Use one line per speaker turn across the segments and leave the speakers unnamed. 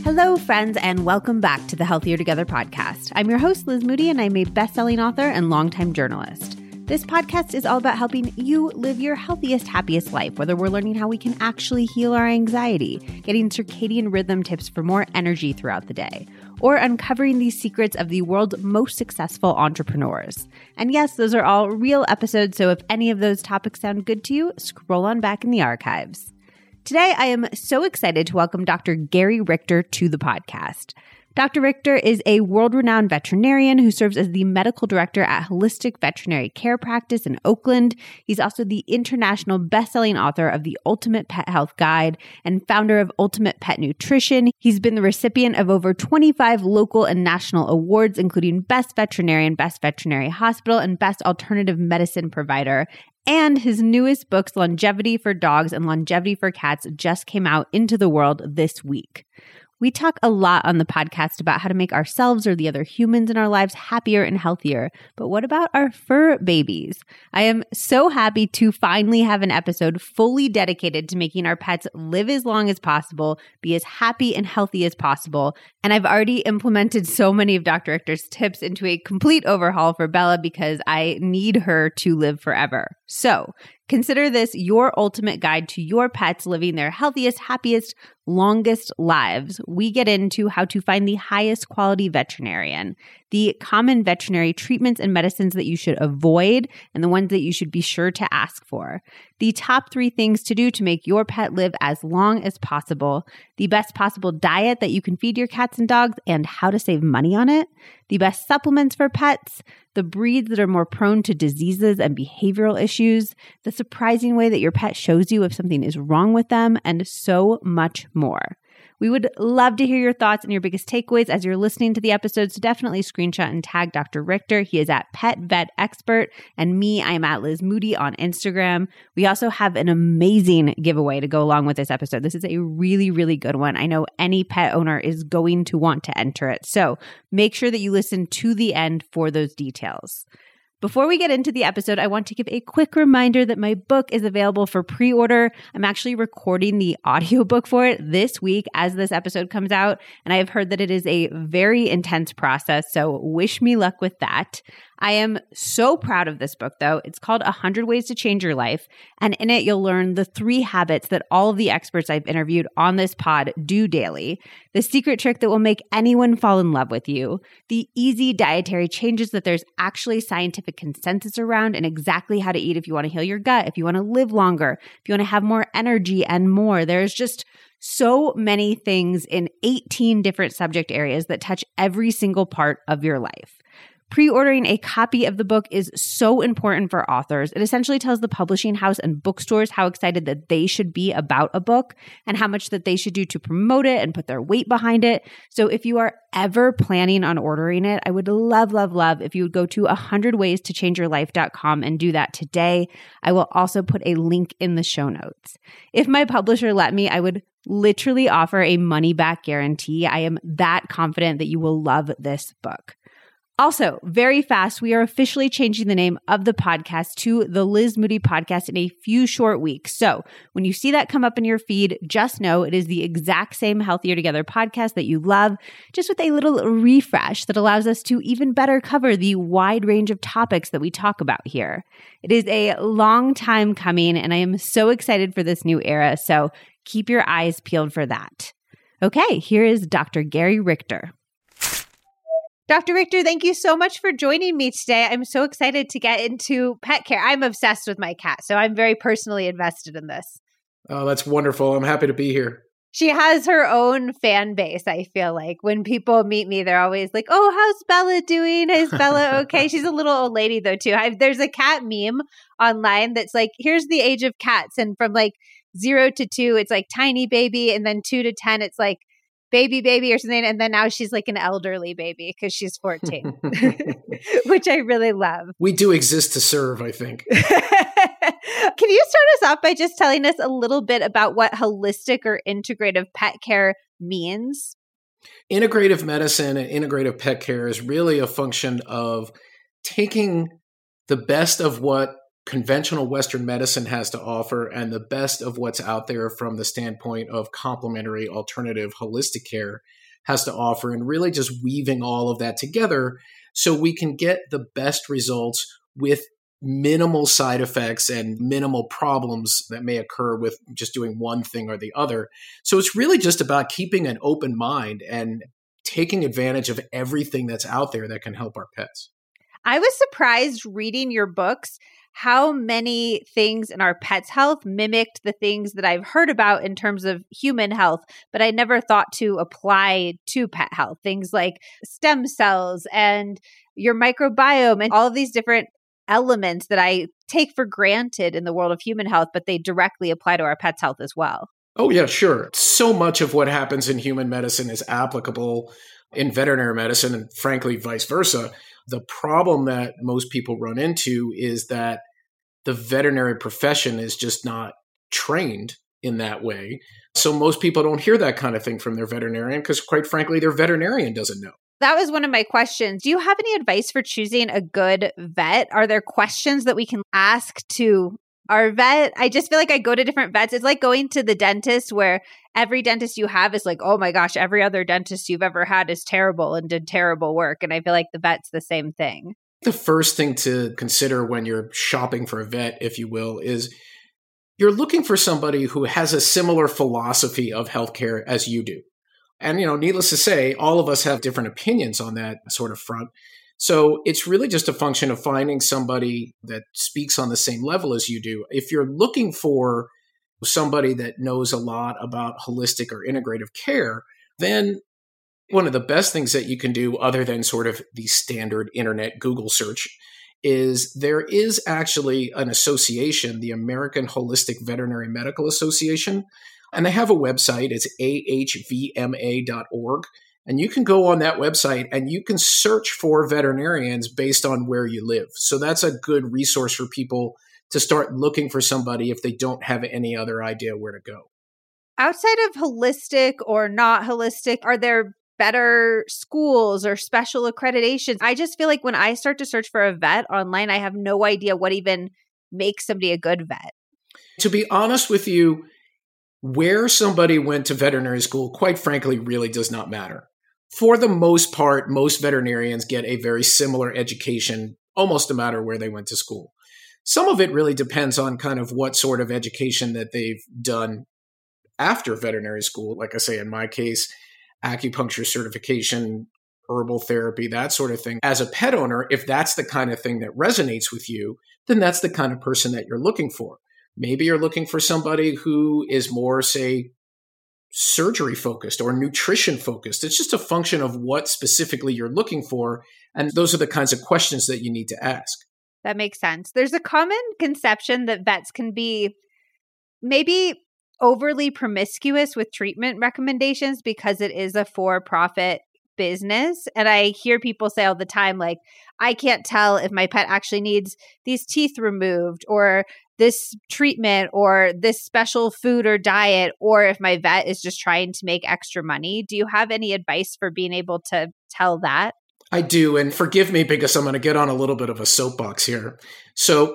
Hello, friends, and welcome back to the Healthier Together podcast. I'm your host, Liz Moody, and I'm a best-selling author and longtime journalist. This podcast is all about helping you live your healthiest, happiest life, whether we're learning how we can actually heal our anxiety, getting circadian rhythm tips for more energy throughout the day, or uncovering the secrets of the world's most successful entrepreneurs. And yes, those are all real episodes, so if any of those topics sound good to you, scroll on back in the archives. Today, I am so excited to welcome Dr. Gary Richter to the podcast. Dr. Richter is a world-renowned veterinarian who serves as the medical director at Holistic Veterinary Care Practice in Oakland. He's also the international best-selling author of The Ultimate Pet Health Guide and founder of Ultimate Pet Nutrition. He's been the recipient of over 25 local and national awards, including Best Veterinarian, Best Veterinary Hospital, and Best Alternative Medicine Provider. And his newest books, Longevity for Dogs and Longevity for Cats, just came out into the world this week. We talk a lot on the podcast about how to make ourselves or the other humans in our lives happier and healthier. But what about our fur babies? I am so happy to finally have an episode fully dedicated to making our pets live as long as possible, be as happy and healthy as possible. And I've already implemented so many of Dr. Richter's tips into a complete overhaul for Bella because I need her to live forever. So consider this your ultimate guide to your pets living their healthiest, happiest, longest lives. We get into how to find the highest quality veterinarian, the common veterinary treatments and medicines that you should avoid, and the ones that you should be sure to ask for, the top 3 things to do to make your pet live as long as possible, the best possible diet that you can feed your cats and dogs, and how to save money on it, the best supplements for pets, the breeds that are more prone to diseases and behavioral issues, the surprising way that your pet shows you if something is wrong with them, and so much more. We would love to hear your thoughts and your biggest takeaways as you're listening to the episode, so definitely screenshot and tag Dr. Richter. He is at Pet Vet Expert, and me, I am at Liz Moody on Instagram. We also have an amazing giveaway to go along with this episode. This is a really, really good one. I know any pet owner is going to want to enter it, so make sure that you listen to the end for those details. Before we get into the episode, I want to give a quick reminder that my book is available for pre-order. I'm actually recording the audiobook for it this week as this episode comes out, and I have heard that it is a very intense process, so wish me luck with that. I am so proud of this book, though. It's called 100 Ways to Change Your Life, and in it, you'll learn the 3 habits that all of the experts I've interviewed on this pod do daily, the secret trick that will make anyone fall in love with you, the easy dietary changes that there's actually scientific consensus around, and exactly how to eat if you want to heal your gut, if you want to live longer, if you want to have more energy and more. There's just so many things in 18 different subject areas that touch every single part of your life. Pre-ordering a copy of the book is so important for authors. It essentially tells the publishing house and bookstores how excited that they should be about a book and how much that they should do to promote it and put their weight behind it. So if you are ever planning on ordering it, I would love, love, love if you would go to 100waystoChangeYourLife.com and do that today. I will also put a link in the show notes. If my publisher let me, I would literally offer a money-back guarantee. I am that confident that you will love this book. Also, very fast, we are officially changing the name of the podcast to the Liz Moody Podcast in a few short weeks. So when you see that come up in your feed, just know it is the exact same Healthier Together podcast that you love, just with a little refresh that allows us to even better cover the wide range of topics that we talk about here. It is a long time coming, and I am so excited for this new era, so keep your eyes peeled for that. Okay, here is Dr. Gary Richter. Dr. Richter, thank you so much for joining me today. I'm so excited to get into pet care. I'm obsessed with my cat, so I'm very personally invested in this.
Oh, that's wonderful. I'm happy to be here.
She has her own fan base, I feel like. When people meet me, they're always like, oh, how's Bella doing? Is Bella okay? She's a little old lady, though, too. There's a cat meme online that's like, here's the age of cats. And from like 0 to 2, it's like tiny baby. And then 2 to 10, it's like baby or something. And then now she's like an elderly baby because she's 14, which I really love.
We do exist to serve, I think.
Can you start us off by just telling us a little bit about what holistic or integrative pet care means?
Integrative medicine and integrative pet care is really a function of taking the best of what conventional Western medicine has to offer and the best of what's out there from the standpoint of complementary, alternative, holistic care has to offer, and really just weaving all of that together so we can get the best results with minimal side effects and minimal problems that may occur with just doing one thing or the other. So it's really just about keeping an open mind and taking advantage of everything that's out there that can help our pets.
I was surprised reading your books how many things in our pets' health mimicked the things that I've heard about in terms of human health, but I never thought to apply to pet health. Things like stem cells and your microbiome and all of these different elements that I take for granted in the world of human health, but they directly apply to our pets' health as well.
Oh, yeah, sure. So much of what happens in human medicine is applicable in veterinary medicine and frankly, vice versa. The problem that most people run into is that the veterinary profession is just not trained in that way. So most people don't hear that kind of thing from their veterinarian because, quite frankly, their veterinarian doesn't know.
That was one of my questions. Do you have any advice for choosing a good vet? Are there questions that we can ask to our vet? I just feel like I go to different vets. It's like going to the dentist where every dentist you have is like, oh my gosh, every other dentist you've ever had is terrible and did terrible work. And I feel like the vet's the same thing.
The first thing to consider when you're shopping for a vet, if you will, is you're looking for somebody who has a similar philosophy of healthcare as you do. And, needless to say, all of us have different opinions on that sort of front. So it's really just a function of finding somebody that speaks on the same level as you do. If you're looking for somebody that knows a lot about holistic or integrative care, then one of the best things that you can do, other than sort of the standard internet Google search, is there is actually an association, the American Holistic Veterinary Medical Association, and they have a website. It's ahvma.org. And you can go on that website and you can search for veterinarians based on where you live. So that's a good resource for people to start looking for somebody if they don't have any other idea where to go.
Outside of holistic or not holistic, are there better schools or special accreditations? I just feel like when I start to search for a vet online, I have no idea what even makes somebody a good vet.
To be honest with you, where somebody went to veterinary school, quite frankly, really does not matter. For the most part, most veterinarians get a very similar education, almost no matter where they went to school. Some of it really depends on kind of what sort of education that they've done after veterinary school. Like I say, in my case, acupuncture certification, herbal therapy, that sort of thing. As a pet owner, if that's the kind of thing that resonates with you, then that's the kind of person that you're looking for. Maybe you're looking for somebody who is more, say, surgery focused or nutrition focused. It's just a function of what specifically you're looking for. And those are the kinds of questions that you need to ask.
That makes sense. There's a common conception that vets can be maybe overly promiscuous with treatment recommendations because it is a for-profit business. And I hear people say all the time, like, I can't tell if my pet actually needs these teeth removed or this treatment or this special food or diet, or if my vet is just trying to make extra money. Do you have any advice for being able to tell that?
I do. And forgive me because I'm going to get on a little bit of a soapbox here. So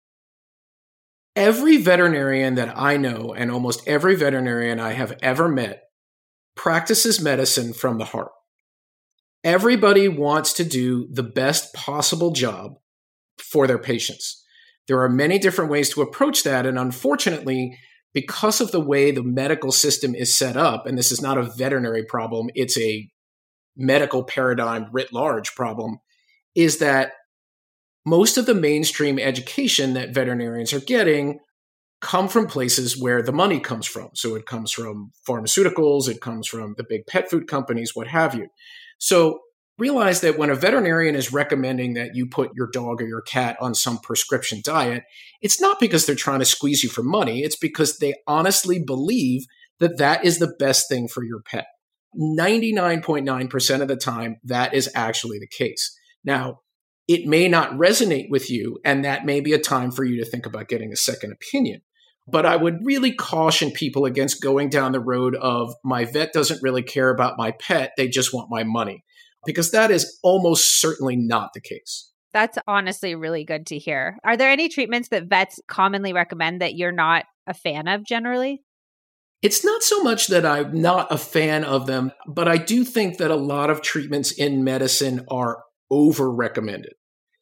every veterinarian that I know and almost every veterinarian I have ever met practices medicine from the heart. Everybody wants to do the best possible job for their patients. There are many different ways to approach that. And unfortunately, because of the way the medical system is set up, and this is not a veterinary problem, it's a medical paradigm writ large problem, is that most of the mainstream education that veterinarians are getting come from places where the money comes from. So it comes from pharmaceuticals, it comes from the big pet food companies, what have you. So realize that when a veterinarian is recommending that you put your dog or your cat on some prescription diet, it's not because they're trying to squeeze you for money. It's because they honestly believe that that is the best thing for your pet. 99.9% of the time, that is actually the case. Now, it may not resonate with you, and that may be a time for you to think about getting a second opinion. But I would really caution people against going down the road of, my vet doesn't really care about my pet, they just want my money. Because that is almost certainly not the case.
That's honestly really good to hear. Are there any treatments that vets commonly recommend that you're not a fan of generally?
It's not so much that I'm not a fan of them, but I do think that a lot of treatments in medicine are over-recommended.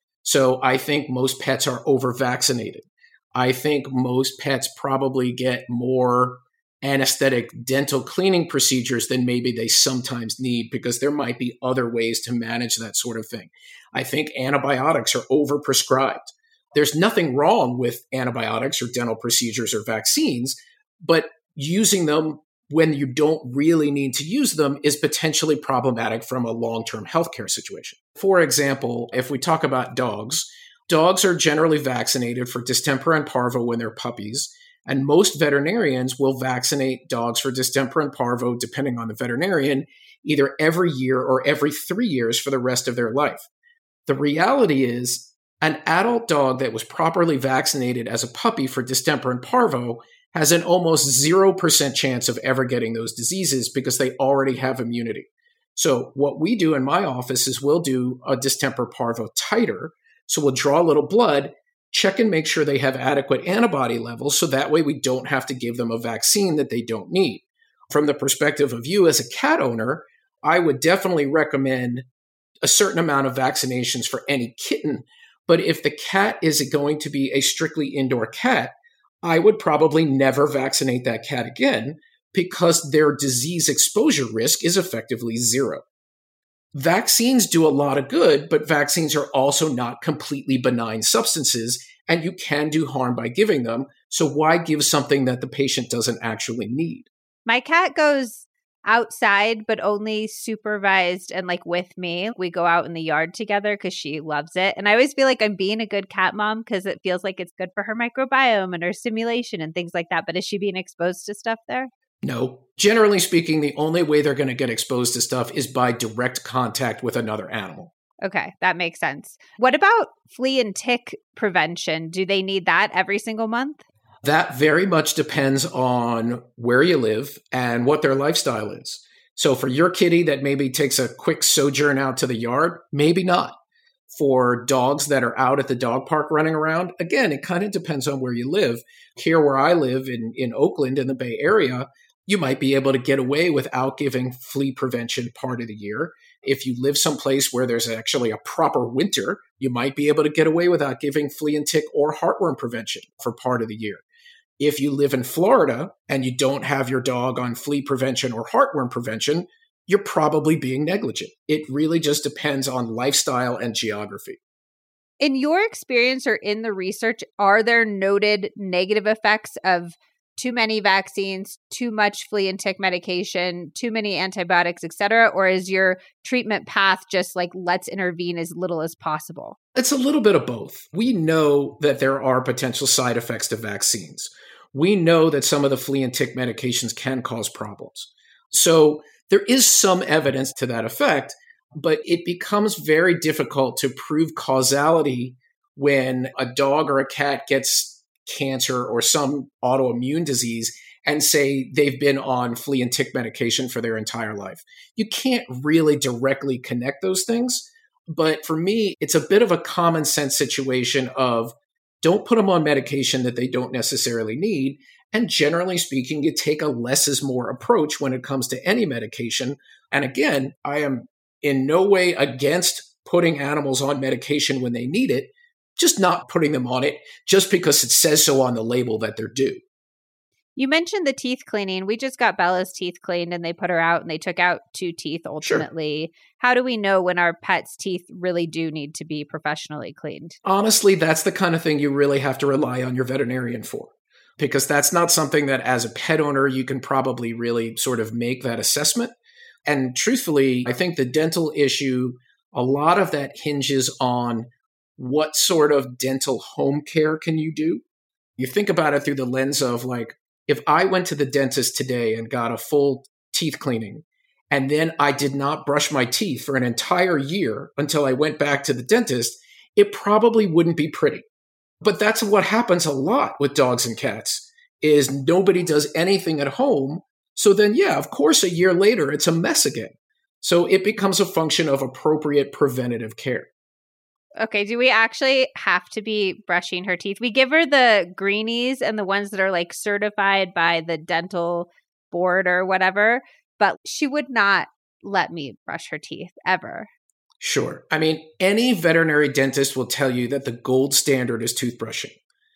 So I think most pets are over-vaccinated. I think most pets probably get more anesthetic dental cleaning procedures than maybe they sometimes need because there might be other ways to manage that sort of thing. I think antibiotics are overprescribed. There's nothing wrong with antibiotics or dental procedures or vaccines, but using them when you don't really need to use them is potentially problematic from a long-term healthcare situation. For example, if we talk about dogs, dogs are generally vaccinated for distemper and parvo when they're puppies, and most veterinarians will vaccinate dogs for distemper and parvo, depending on the veterinarian, either every year or every 3 years for the rest of their life. The reality is, an adult dog that was properly vaccinated as a puppy for distemper and parvo has an almost 0% chance of ever getting those diseases because they already have immunity. So what we do in my office is we'll do a distemper parvo titer. So we'll draw a little blood, check and make sure they have adequate antibody levels, so that way we don't have to give them a vaccine that they don't need. From the perspective of you as a cat owner, I would definitely recommend a certain amount of vaccinations for any kitten. But if the cat is going to be a strictly indoor cat, I would probably never vaccinate that cat again because their disease exposure risk is effectively zero. Vaccines do a lot of good, but vaccines are also not completely benign substances, and you can do harm by giving them. So why give something that the patient doesn't actually need?
My cat goes outside, but only supervised and like with me. We go out in the yard together because she loves it. And I always feel like I'm being a good cat mom because it feels like it's good for her microbiome and her stimulation and things like that. But is she being exposed to stuff there?
No. Generally speaking, the only way they're going to get exposed to stuff is by direct contact with another animal.
Okay, that makes sense. What about flea and tick prevention? Do they need that every single month?
That very much depends on where you live and what their lifestyle is. So for your kitty that maybe takes a quick sojourn out to the yard, maybe not. For dogs that are out at the dog park running around, again, it kind of depends on where you live. Here where I live in Oakland in the Bay Area, you might be able to get away without giving flea prevention part of the year. If you live someplace where there's actually a proper winter, you might be able to get away without giving flea and tick or heartworm prevention for part of the year. If you live in Florida and you don't have your dog on flea prevention or heartworm prevention, you're probably being negligent. It really just depends on lifestyle and geography.
In your experience or in the research, are there noted negative effects of too many vaccines, too much flea and tick medication, too many antibiotics, et cetera? Or is your treatment path just like, let's intervene as little as possible?
It's a little bit of both. We know that there are potential side effects to vaccines. We know that some of the flea and tick medications can cause problems. So there is some evidence to that effect, but it becomes very difficult to prove causality when a dog or a cat gets cancer or some autoimmune disease and say they've been on flea and tick medication for their entire life. You can't really directly connect those things. But for me, it's a bit of a common sense situation of don't put them on medication that they don't necessarily need. And generally speaking, you take a less is more approach when it comes to any medication. And again, I am in no way against putting animals on medication when they need it, just not putting them on it just because it says so on the label that they're due.
You mentioned the teeth cleaning. We just got Bella's teeth cleaned and they put her out and they took out 2 teeth ultimately. Sure. How do we know when our pet's teeth really do need to be professionally cleaned? Honestly,
that's the kind of thing you really have to rely on your veterinarian for, because that's not something that as a pet owner, you can probably really sort of make that assessment. And truthfully, I think the dental issue, a lot of that hinges on what sort of dental home care can you do? You think about it through the lens of like, if I went to the dentist today and got a full teeth cleaning, and then I did not brush my teeth for an entire year until I went back to the dentist, it probably wouldn't be pretty. But that's what happens a lot with dogs and cats, is nobody does anything at home. So then, yeah, of course, a year later, it's a mess again. So it becomes a function of appropriate preventative care.
Okay, do we actually have to be brushing her teeth? We give her the greenies and the ones that are like certified by the dental board or whatever, but she would not let me brush her teeth ever.
Sure. I mean, any veterinary dentist will tell you that the gold standard is toothbrushing.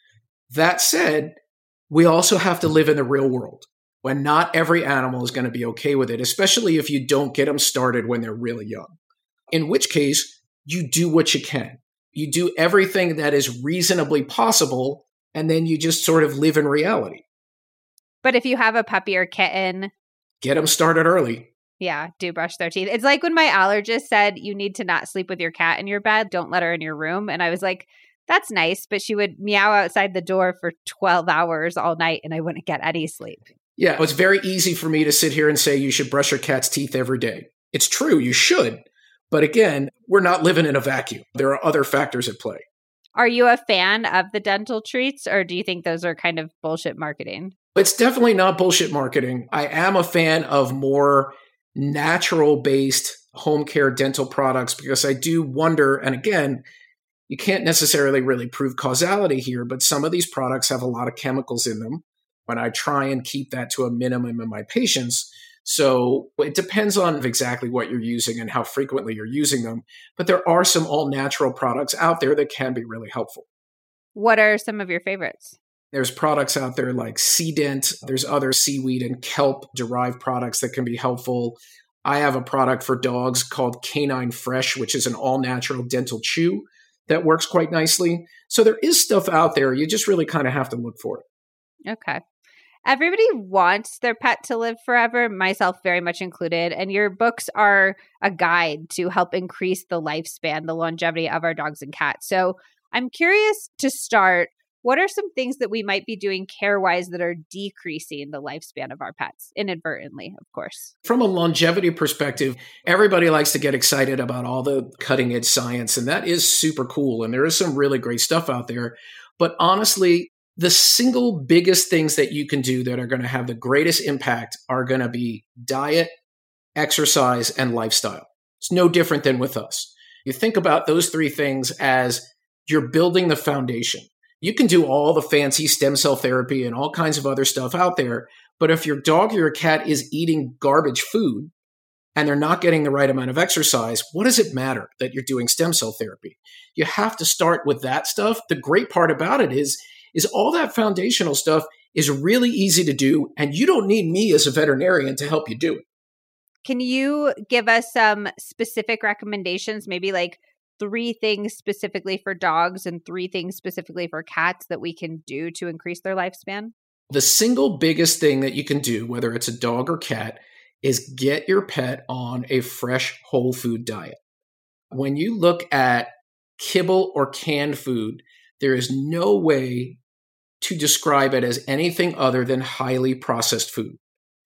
That said, we also have to live in the real world when not every animal is going to be okay with it, especially if you don't get them started when they're really young. In which case, you do what you can. You do everything that is reasonably possible, and then you just sort of live in reality.
But if you have a puppy or kitten,
get them started early.
Yeah, do brush their teeth. It's like when my allergist said you need to not sleep with your cat in your bed. Don't let her in your room. And I was like, that's nice. But she would meow outside the door for 12 hours all night and I wouldn't get any sleep.
Yeah, it's very easy for me to sit here and say you should brush your cat's teeth every day. It's true, you should. But again, we're not living in a vacuum. There are other factors at play.
Are you a fan of the dental treats, or do you think those are kind of bullshit marketing?
It's definitely not bullshit marketing. I am a fan of more natural-based home care dental products because I do wonder, and again, you can't necessarily really prove causality here, but some of these products have a lot of chemicals in them, and I try and keep that to a minimum in my patients. So it depends on exactly what you're using and how frequently you're using them. But there are some all-natural products out there that can be really helpful.
What are some of your favorites?
There's products out there like Seedent. There's other seaweed and kelp-derived products that can be helpful. I have a product for dogs called Canine Fresh, which is an all-natural dental chew that works quite nicely. So there is stuff out there. You just really kind of have to look for it.
Okay. Everybody wants their pet to live forever, myself very much included. And your books are a guide to help increase the lifespan, the longevity of our dogs and cats. So I'm curious to start, what are some things that we might be doing care-wise that are decreasing the lifespan of our pets, inadvertently, of course?
From a longevity perspective, everybody likes to get excited about all the cutting-edge science, and that is super cool. And there is some really great stuff out there. But honestly, the single biggest things that you can do that are going to have the greatest impact are going to be diet, exercise, and lifestyle. It's no different than with us. You think about those three things as you're building the foundation. You can do all the fancy stem cell therapy and all kinds of other stuff out there, but if your dog or your cat is eating garbage food and they're not getting the right amount of exercise, what does it matter that you're doing stem cell therapy? You have to start with that stuff. The great part about it is all that foundational stuff is really easy to do, and you don't need me as a veterinarian to help you do it.
Can you give us some specific recommendations, maybe like 3 things specifically for dogs and 3 things specifically for cats that we can do to increase their lifespan?
The single biggest thing that you can do, whether it's a dog or cat, is get your pet on a fresh whole food diet. When you look at kibble or canned food, there is no way to describe it as anything other than highly processed food.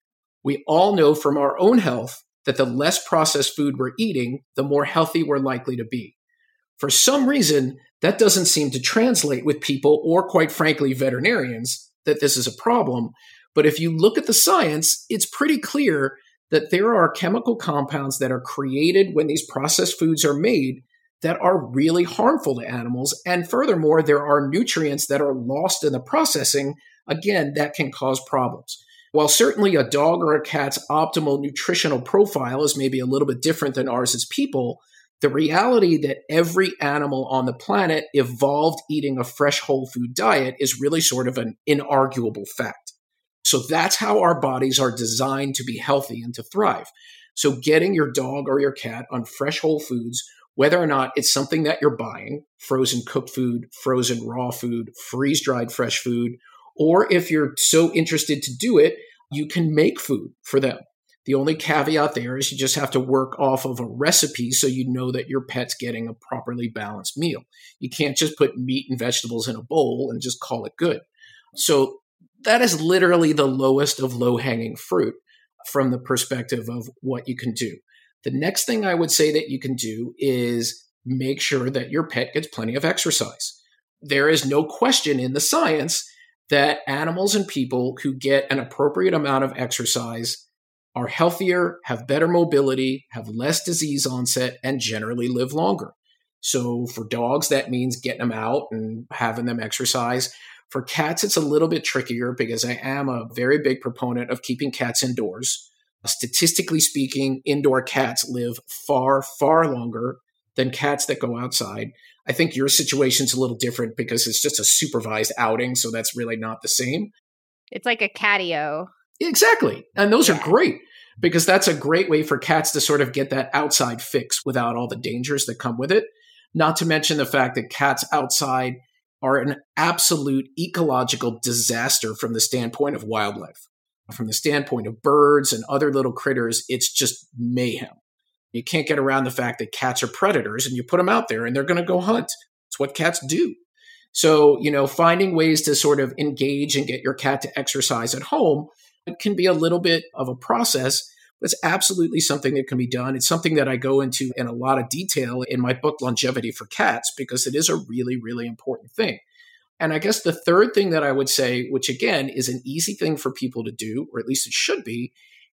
We all know from our own health that the less processed food we're eating, the more healthy we're likely to be. For some reason, that doesn't seem to translate with people, or quite frankly, veterinarians, that this is a problem. But if you look at the science, it's pretty clear that there are chemical compounds that are created when these processed foods are made that are really harmful to animals. And furthermore, there are nutrients that are lost in the processing, again, that can cause problems. While certainly a dog or a cat's optimal nutritional profile is maybe a little bit different than ours as people, the reality that every animal on the planet evolved eating a fresh whole food diet is really sort of an inarguable fact. So that's how our bodies are designed to be healthy and to thrive. So getting your dog or your cat on fresh whole foods, whether or not it's something that you're buying, frozen cooked food, frozen raw food, freeze-dried fresh food, or if you're so interested to do it, you can make food for them. The only caveat there is you just have to work off of a recipe so you know that your pet's getting a properly balanced meal. You can't just put meat and vegetables in a bowl and just call it good. So that is literally the lowest of low-hanging fruit from the perspective of what you can do. The next thing I would say that you can do is make sure that your pet gets plenty of exercise. There is no question in the science that animals and people who get an appropriate amount of exercise are healthier, have better mobility, have less disease onset, and generally live longer. So for dogs, that means getting them out and having them exercise. For cats, it's a little bit trickier because I am a very big proponent of keeping cats indoors. Statistically speaking, indoor cats live far, far longer than cats that go outside. I think your situation's a little different because it's just a supervised outing, so that's really not the same.
It's like a catio.
Exactly. And those are great because that's a great way for cats to sort of get that outside fix without all the dangers that come with it. Not to mention the fact that cats outside are an absolute ecological disaster from the standpoint of wildlife. From the standpoint of birds and other little critters, it's just mayhem. You can't get around the fact that cats are predators and you put them out there and they're going to go hunt. It's what cats do. So, finding ways to sort of engage and get your cat to exercise at home, it can be a little bit of a process, but it's absolutely something that can be done. It's something that I go into in a lot of detail in my book, Longevity for Cats, because it is a really, really important thing. And I guess the third thing that I would say, which again is an easy thing for people to do, or at least it should be,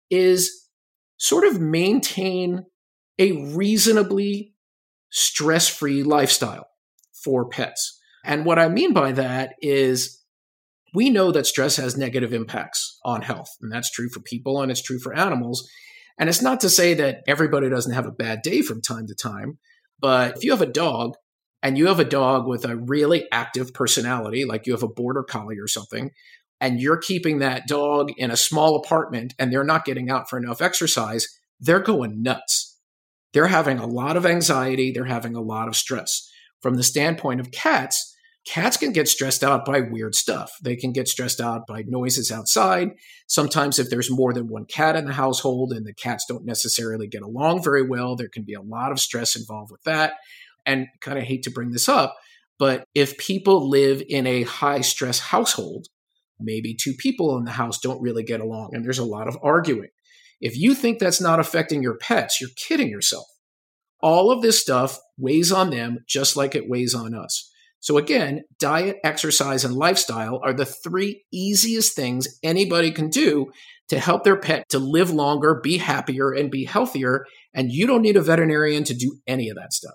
is sort of maintain a reasonably stress-free lifestyle for pets. And what I mean by that is we know that stress has negative impacts on health, and that's true for people and it's true for animals. And it's not to say that everybody doesn't have a bad day from time to time, but if you have a dog and you have a dog with a really active personality, like you have a border collie or something, and you're keeping that dog in a small apartment and they're not getting out for enough exercise, they're going nuts. They're having a lot of anxiety. They're having a lot of stress. From the standpoint of cats, cats can get stressed out by weird stuff. They can get stressed out by noises outside. Sometimes if there's more than one cat in the household and the cats don't necessarily get along very well, there can be a lot of stress involved with that. And kind of hate to bring this up, but if people live in a high stress household, maybe two people in the house don't really get along and there's a lot of arguing. If you think that's not affecting your pets, you're kidding yourself. All of this stuff weighs on them just like it weighs on us. So again, diet, exercise, and lifestyle are the three easiest things anybody can do to help their pet to live longer, be happier, and be healthier. And you don't need a veterinarian to do any of that stuff.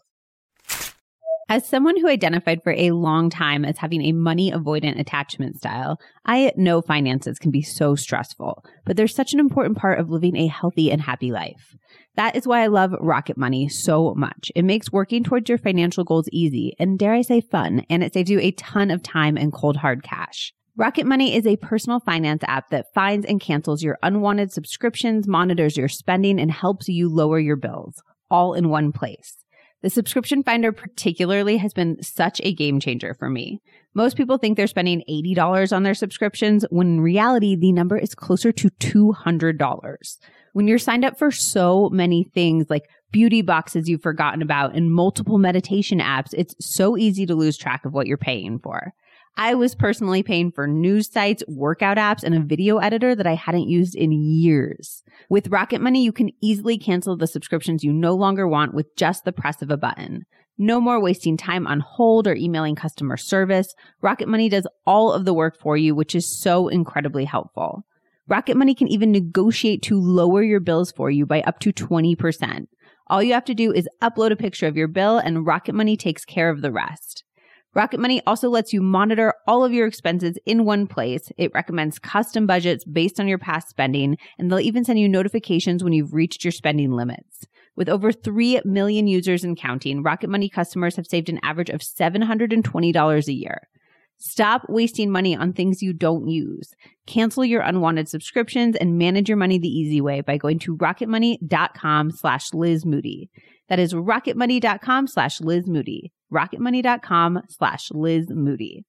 As someone who identified for a long time as having a money avoidant attachment style, I know finances can be so stressful, but they're such an important part of living a healthy and happy life. That is why I love Rocket Money so much. It makes working towards your financial goals easy and, dare I say, fun, and it saves you a ton of time and cold hard cash. Rocket Money is a personal finance app that finds and cancels your unwanted subscriptions, monitors your spending, and helps you lower your bills, all in one place. The subscription finder particularly has been such a game changer for me. Most people think they're spending $80 on their subscriptions, when in reality, the number is closer to $200. When you're signed up for so many things like beauty boxes you've forgotten about and multiple meditation apps, it's so easy to lose track of what you're paying for. I was personally paying for news sites, workout apps, and a video editor that I hadn't used in years. With Rocket Money, you can easily cancel the subscriptions you no longer want with just the press of a button. No more wasting time on hold or emailing customer service. Rocket Money does all of the work for you, which is so incredibly helpful. Rocket Money can even negotiate to lower your bills for you by up to 20%. All you have to do is upload a picture of your bill, and Rocket Money takes care of the rest. Rocket Money also lets you monitor all of your expenses in one place. It recommends custom budgets based on your past spending, and they'll even send you notifications when you've reached your spending limits. With over 3 million users and counting, Rocket Money customers have saved an average of $720 a year. Stop wasting money on things you don't use. Cancel your unwanted subscriptions and manage your money the easy way by going to rocketmoney.com/Liz Moody. That is rocketmoney.com/Liz Moody. rocketmoney.com/Liz Moody.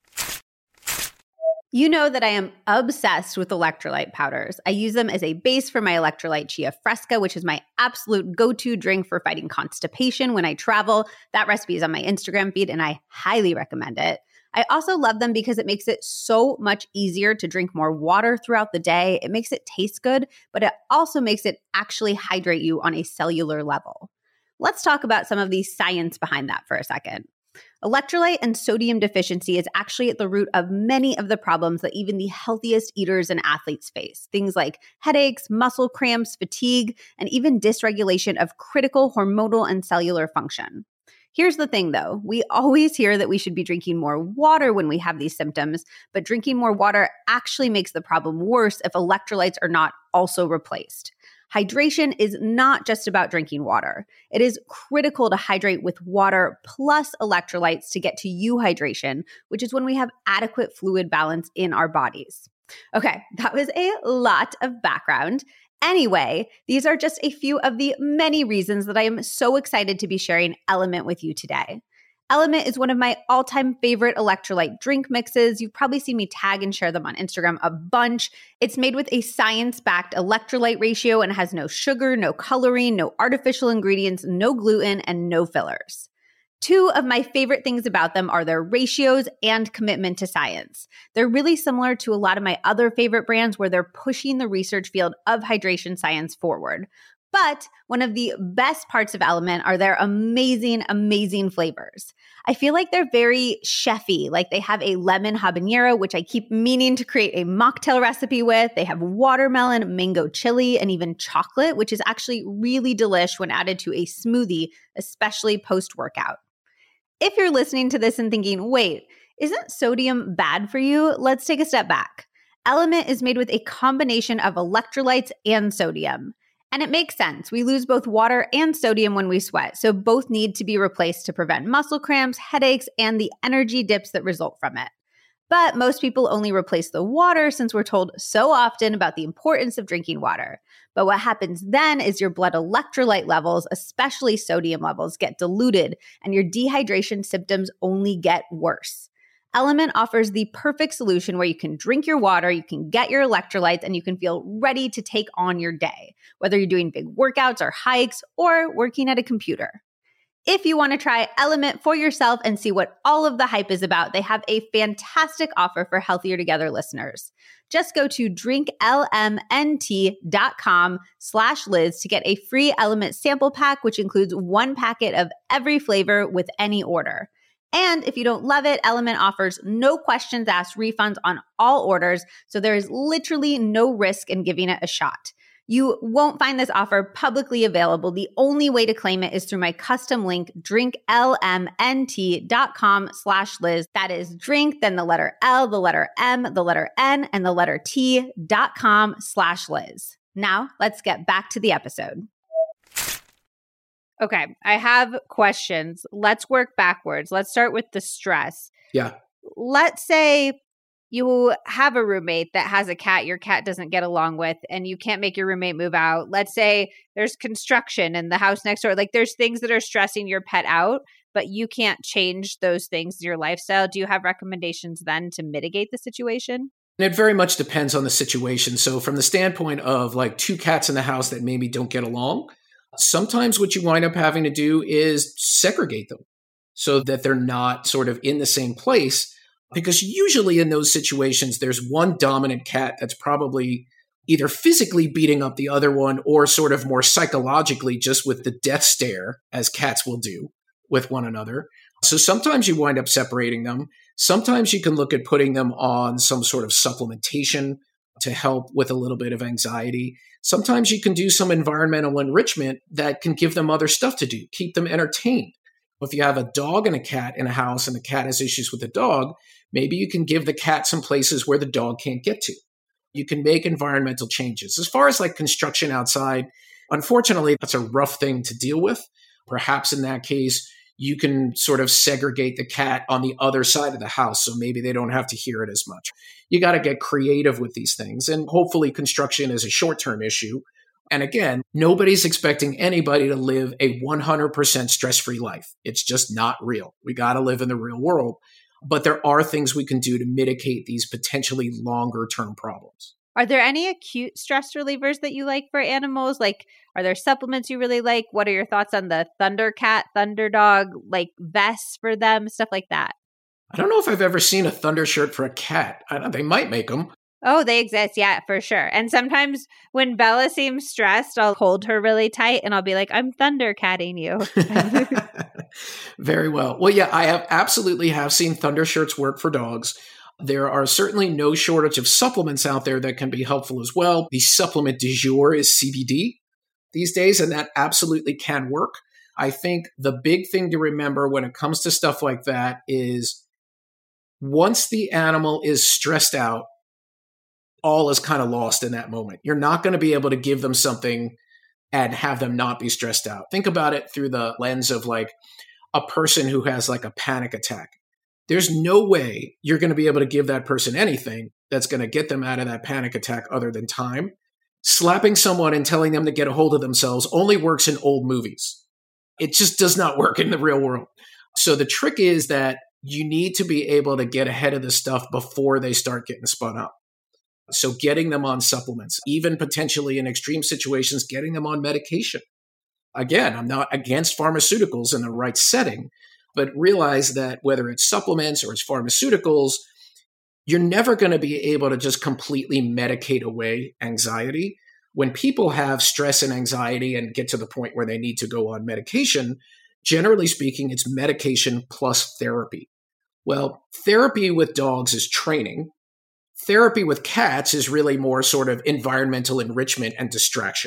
You know that I am obsessed with electrolyte powders. I use them as a base for my electrolyte Chia Fresca, which is my absolute go-to drink for fighting constipation when I travel. That recipe is on my Instagram feed, and I highly recommend it. I also love them because it makes it so much easier to drink more water throughout the day. It makes it taste good, but it also makes it actually hydrate you on a cellular level. Let's talk about some of the science behind that for a second. Electrolyte and sodium deficiency is actually at the root of many of the problems that even the healthiest eaters and athletes face. Things like headaches, muscle cramps, fatigue, and even dysregulation of critical hormonal and cellular function. Here's the thing though, we always hear that we should be drinking more water when we have these symptoms, but drinking more water actually makes the problem worse if electrolytes are not also replaced. Hydration is not just about drinking water. It is critical to hydrate with water plus electrolytes to get to euhydration, which is when we have adequate fluid balance in our bodies. Okay, that was a lot of background. Anyway, these are just a few of the many reasons that I am so excited to be sharing Element with you today. Element is one of my all-time favorite electrolyte drink mixes. You've probably seen me tag and share them on Instagram a bunch. It's made with a science-backed electrolyte ratio and has no sugar, no coloring, no artificial ingredients, no gluten, and no fillers. Two of my favorite things about them are their ratios and commitment to science. They're really similar to a lot of my other favorite brands where they're pushing the research field of hydration science forward. But one of the best parts of Element are their amazing, amazing flavors. I feel like they're very chefy, like they have a lemon habanero, which I keep meaning to create a mocktail recipe with. They have watermelon, mango chili, and even chocolate, which is actually really delish when added to a smoothie, especially post-workout. If you're listening to this and thinking, wait, isn't sodium bad for you? Let's take a step back. Element is made with a combination of electrolytes and sodium. And it makes sense. We lose both water and sodium when we sweat, so both need to be replaced to prevent muscle cramps, headaches, and the energy dips that result from it. But most people only replace the water since we're told so often about the importance of drinking water. But what happens then is your blood electrolyte levels, especially sodium levels, get diluted and your dehydration symptoms only get worse. Element offers the perfect solution where you can drink your water, you can get your electrolytes, and you can feel ready to take on your day, whether you're doing big workouts or hikes or working at a computer. If you want to try Element for yourself and see what all of the hype is about, they have a fantastic offer for Healthier Together listeners. Just go to drinklmnt.com/Liz to get a free Element sample pack, which includes 1 packet of every flavor with any order. And if you don't love it, Element offers no questions asked refunds on all orders, so there is literally no risk in giving it a shot. You won't find this offer publicly available. The only way to claim it is through my custom link, drinklmnt.com/Liz. That is drink, then the letter L, the letter M, the letter N, and the letter T.com/Liz. Now let's get back to the episode. Okay, I have questions. Let's work backwards. Let's start with the stress.
Yeah.
Let's say you have a roommate that has a cat your cat doesn't get along with, and you can't make your roommate move out. Let's say there's construction in the house next door. Like there's things that are stressing your pet out, but you can't change those things in your lifestyle. Do you have recommendations then to mitigate the situation?
It very much depends on the situation. So from the standpoint of like 2 cats in the house that maybe don't get along, sometimes what you wind up having to do is segregate them so that they're not sort of in the same place. Because usually in those situations, there's one dominant cat that's probably either physically beating up the other one or sort of more psychologically just with the death stare, as cats will do with one another. So sometimes you wind up separating them. Sometimes you can look at putting them on some sort of supplementation to help with a little bit of anxiety. Sometimes you can do some environmental enrichment that can give them other stuff to do, keep them entertained. If you have a dog and a cat in a house and the cat has issues with the dog, maybe you can give the cat some places where the dog can't get to. You can make environmental changes. As far as like construction outside, unfortunately, that's a rough thing to deal with. Perhaps in that case, you can sort of segregate the cat on the other side of the house, so maybe they don't have to hear it as much. You got to get creative with these things, and hopefully construction is a short-term issue. And again, nobody's expecting anybody to live a 100% stress-free life. It's just not real. We got to live in the real world. But there are things we can do to mitigate these potentially longer-term problems.
Are there any acute stress relievers that you like for animals? Like, are there supplements you really like? What are your thoughts on the Thundercat, Thunderdog, like vests for them, stuff like that?
I don't know if I've ever seen a Thunder shirt for a cat. They might make them.
Oh, they exist. Yeah, for sure. And sometimes when Bella seems stressed, I'll hold her really tight and I'll be like, I'm Thundercatting you.
Very well. Well, yeah, I absolutely have seen Thunder shirts work for dogs. There are certainly no shortage of supplements out there that can be helpful as well. The supplement du jour is CBD these days, and that absolutely can work. I think the big thing to remember when it comes to stuff like that is once the animal is stressed out, all is kind of lost in that moment. You're not going to be able to give them something and have them not be stressed out. Think about it through the lens of like a person who has like a panic attack. There's no way you're going to be able to give that person anything that's going to get them out of that panic attack other than time. Slapping someone and telling them to get a hold of themselves only works in old movies. It just does not work in the real world. So the trick is that you need to be able to get ahead of this stuff before they start getting spun up. So getting them on supplements, even potentially in extreme situations, getting them on medication. Again, I'm not against pharmaceuticals in the right setting, but realize that whether it's supplements or it's pharmaceuticals, you're never going to be able to just completely medicate away anxiety. When people have stress and anxiety and get to the point where they need to go on medication, generally speaking, it's medication plus therapy. Well, therapy with dogs is training. Therapy with cats is really more sort of environmental enrichment and distraction.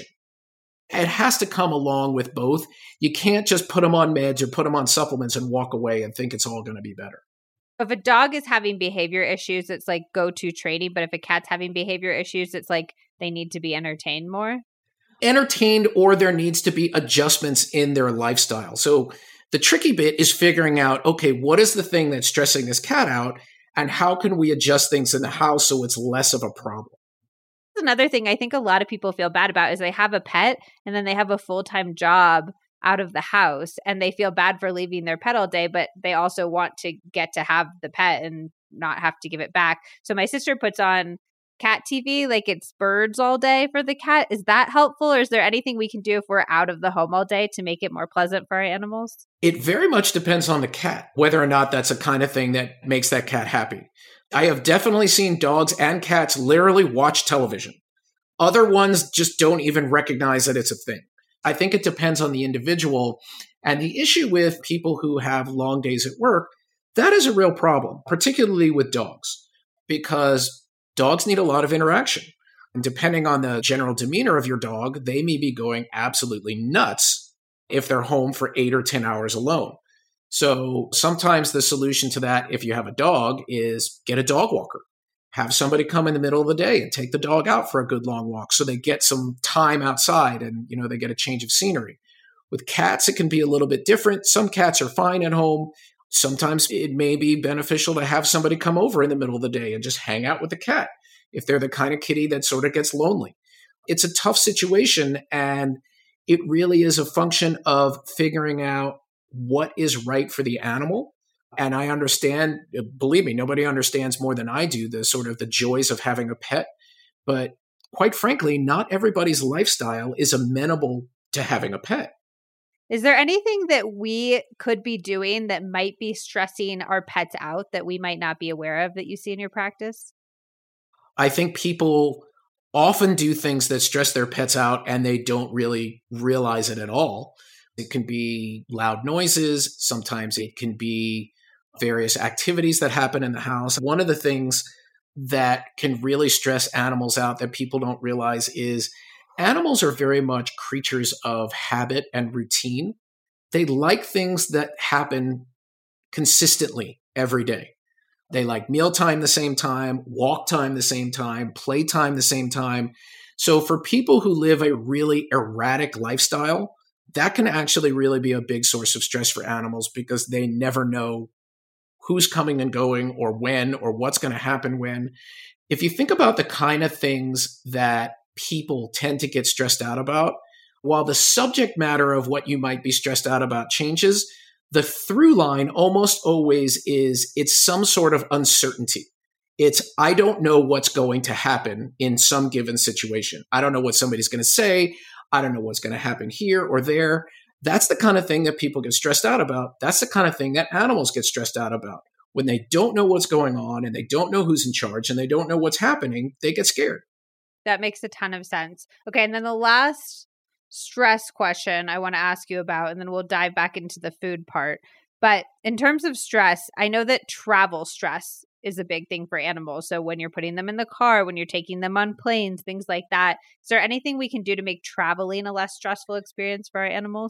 It has to come along with both. You can't just put them on meds or put them on supplements and walk away and think it's all going to be better.
If a dog is having behavior issues, it's like go-to training. But if a cat's having behavior issues, it's like they need to be entertained more.
Entertained, or there needs to be adjustments in their lifestyle. So the tricky bit is figuring out, okay, what is the thing that's stressing this cat out? And how can we adjust things in the house so it's less of a problem?
Another thing I think a lot of people feel bad about is they have a pet and then they have a full-time job out of the house and they feel bad for leaving their pet all day, but they also want to get to have the pet and not have to give it back. So my sister puts on cat TV, like it's birds all day for the cat. Is that helpful, or is there anything we can do if we're out of the home all day to make it more pleasant for our animals?
It very much depends on the cat, whether or not that's a kind of thing that makes that cat happy. I have definitely seen dogs and cats literally watch television. Other ones just don't even recognize that it's a thing. I think it depends on the individual. And the issue with people who have long days at work, that is a real problem, particularly with dogs, because dogs need a lot of interaction. And depending on the general demeanor of your dog, they may be going absolutely nuts if they're home for 8 or 10 hours alone. So sometimes the solution to that, if you have a dog, is get a dog walker. Have somebody come in the middle of the day and take the dog out for a good long walk so they get some time outside and, they get a change of scenery. With cats, it can be a little bit different. Some cats are fine at home. Sometimes it may be beneficial to have somebody come over in the middle of the day and just hang out with the cat if they're the kind of kitty that sort of gets lonely. It's a tough situation, and it really is a function of figuring out what is right for the animal. And I understand, believe me, nobody understands more than I do the sort of the joys of having a pet. But quite frankly, not everybody's lifestyle is amenable to having a pet.
Is there anything that we could be doing that might be stressing our pets out that we might not be aware of that you see in your practice?
I think people often do things that stress their pets out and they don't really realize it at all. It can be loud noises. Sometimes it can be various activities that happen in the house. One of the things that can really stress animals out that people don't realize is animals are very much creatures of habit and routine. They like things that happen consistently every day. They like mealtime the same time, walk time the same time, playtime the same time. So for people who live a really erratic lifestyle, that can actually really be a big source of stress for animals because they never know who's coming and going or when or what's going to happen when. If you think about the kind of things that people tend to get stressed out about, while the subject matter of what you might be stressed out about changes, the through line almost always is it's some sort of uncertainty. It's, I don't know what's going to happen in some given situation. I don't know what somebody's going to say. I don't know what's going to happen here or there. That's the kind of thing that people get stressed out about. That's the kind of thing that animals get stressed out about. When they don't know what's going on and they don't know who's in charge and they don't know what's happening, they get scared.
That makes a ton of sense. Okay, and then the last stress question I want to ask you about, and then we'll dive back into the food part. But in terms of stress, I know that travel stress is a big thing for animals. So when you're putting them in the car, when you're taking them on planes, things like that, is there anything we can do to make traveling a less stressful experience for our animals?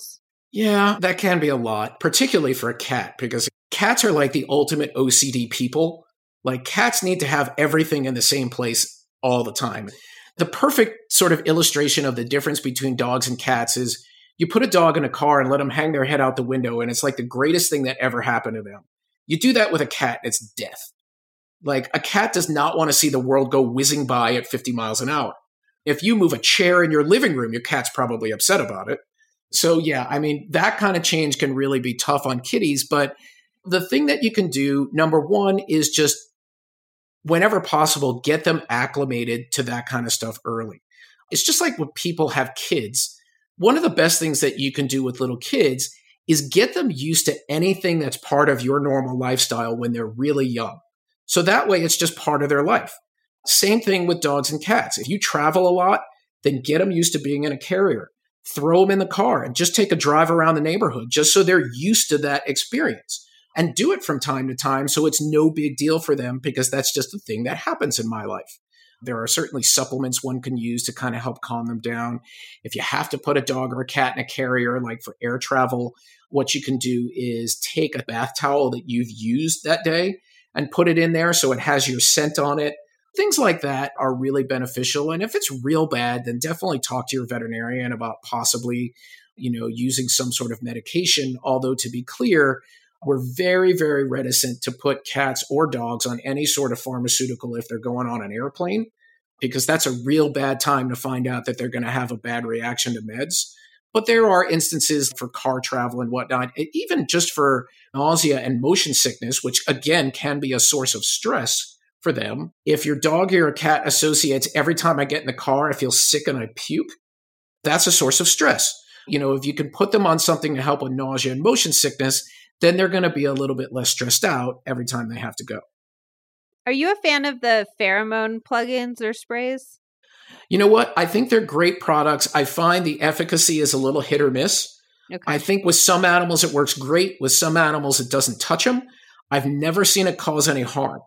Yeah, that can be a lot, particularly for a cat, because cats are like the ultimate OCD people. Like cats need to have everything in the same place all the time. The perfect sort of illustration of the difference between dogs and cats is you put a dog in a car and let them hang their head out the window, and it's like the greatest thing that ever happened to them. You do that with a cat, it's death. Like a cat does not want to see the world go whizzing by at 50 miles an hour. If you move a chair in your living room, your cat's probably upset about it. So yeah, I mean, that kind of change can really be tough on kitties. But the thing that you can do, number one, is just whenever possible, get them acclimated to that kind of stuff early. It's just like when people have kids. One of the best things that you can do with little kids is get them used to anything that's part of your normal lifestyle when they're really young. So that way it's just part of their life. Same thing with dogs and cats. If you travel a lot, then get them used to being in a carrier. Throw them in the car and just take a drive around the neighborhood just so they're used to that experience. And do it from time to time so it's no big deal for them because that's just a thing that happens in my life. There are certainly supplements one can use to kind of help calm them down. If you have to put a dog or a cat in a carrier, like for air travel, what you can do is take a bath towel that you've used that day and put it in there so it has your scent on it. Things like that are really beneficial. And if it's real bad, then definitely talk to your veterinarian about possibly, using some sort of medication. Although to be clear, we're very, very reticent to put cats or dogs on any sort of pharmaceutical if they're going on an airplane, because that's a real bad time to find out that they're going to have a bad reaction to meds. But there are instances for car travel and whatnot, even just for nausea and motion sickness, which again can be a source of stress for them. If your dog or your cat associates every time I get in the car, I feel sick and I puke, that's a source of stress. If you can put them on something to help with nausea and motion sickness, then they're going to be a little bit less stressed out every time they have to go.
Are you a fan of the pheromone plugins or sprays?
You know what? I think they're great products. I find the efficacy is a little hit or miss.
Okay.
I think with some animals it works great. With some animals it doesn't touch them. I've never seen it cause any harm.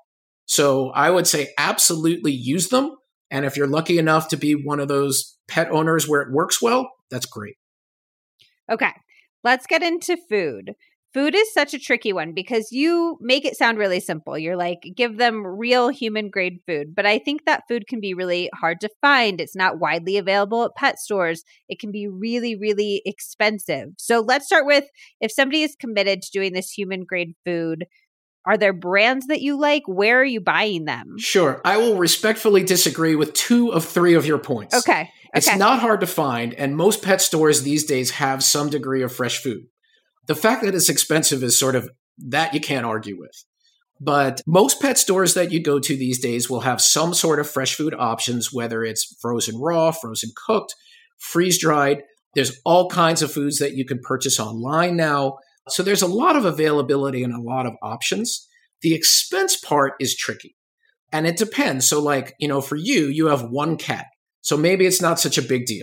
So I would say absolutely use them. And if you're lucky enough to be one of those pet owners where it works well, that's great.
Okay, let's get into food. Food is such a tricky one because you make it sound really simple. You're like, give them real human grade food. But I think that food can be really hard to find. It's not widely available at pet stores. It can be really, really expensive. So let's start with, if somebody is committed to doing this human grade food, are there brands that you like? Where are you buying them?
Sure. I will respectfully disagree with 2 of 3 of your points.
Okay.
It's not hard to find, and most pet stores these days have some degree of fresh food. The fact that it's expensive is sort of that you can't argue with. But most pet stores that you go to these days will have some sort of fresh food options, whether it's frozen raw, frozen cooked, freeze-dried. There's all kinds of foods that you can purchase online now. So there's a lot of availability and a lot of options. The expense part is tricky. And it depends. So for you have 1 cat. So maybe it's not such a big deal.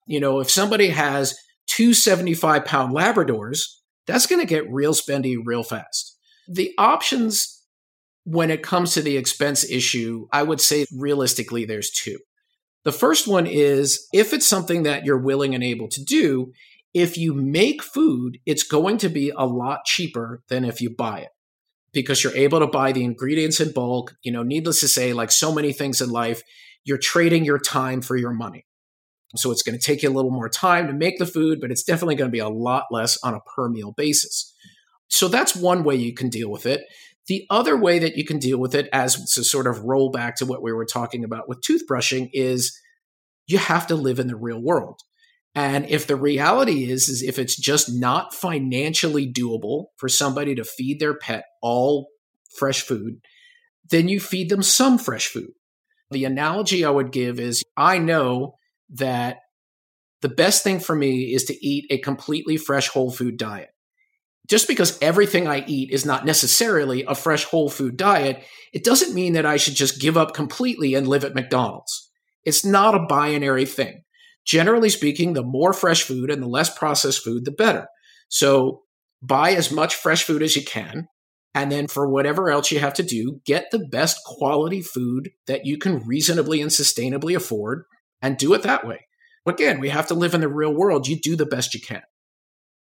If somebody has 2 75-pound Labradors, that's going to get real spendy real fast. The options when it comes to the expense issue, I would say realistically there's 2. The first one is if it's something that you're willing and able to do, if you make food, it's going to be a lot cheaper than if you buy it because you're able to buy the ingredients in bulk. Needless to say, like so many things in life, you're trading your time for your money. So it's going to take you a little more time to make the food, but it's definitely going to be a lot less on a per meal basis. So that's one way you can deal with it. The other way that you can deal with it, as to sort of roll back to what we were talking about with toothbrushing, is you have to live in the real world. And if the reality is if it's just not financially doable for somebody to feed their pet all fresh food, then you feed them some fresh food. The analogy I would give is I know that the best thing for me is to eat a completely fresh whole food diet. Just because everything I eat is not necessarily a fresh whole food diet, it doesn't mean that I should just give up completely and live at McDonald's. It's not a binary thing. Generally speaking, the more fresh food and the less processed food, the better. So buy as much fresh food as you can. And then for whatever else you have to do, get the best quality food that you can reasonably and sustainably afford and do it that way. Again, we have to live in the real world. You do the best you can.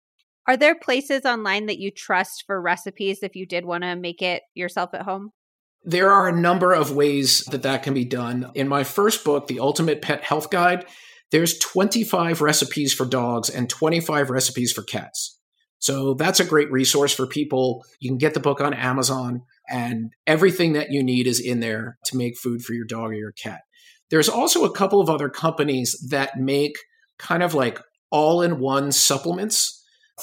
Are there places online that you trust for recipes if you did want to make it yourself at home?
There are a number of ways that can be done. In my first book, The Ultimate Pet Health Guide, there's 25 recipes for dogs and 25 recipes for cats. So that's a great resource for people. You can get the book on Amazon, and everything that you need is in there to make food for your dog or your cat. There's also a couple of other companies that make kind of like all-in-one supplements.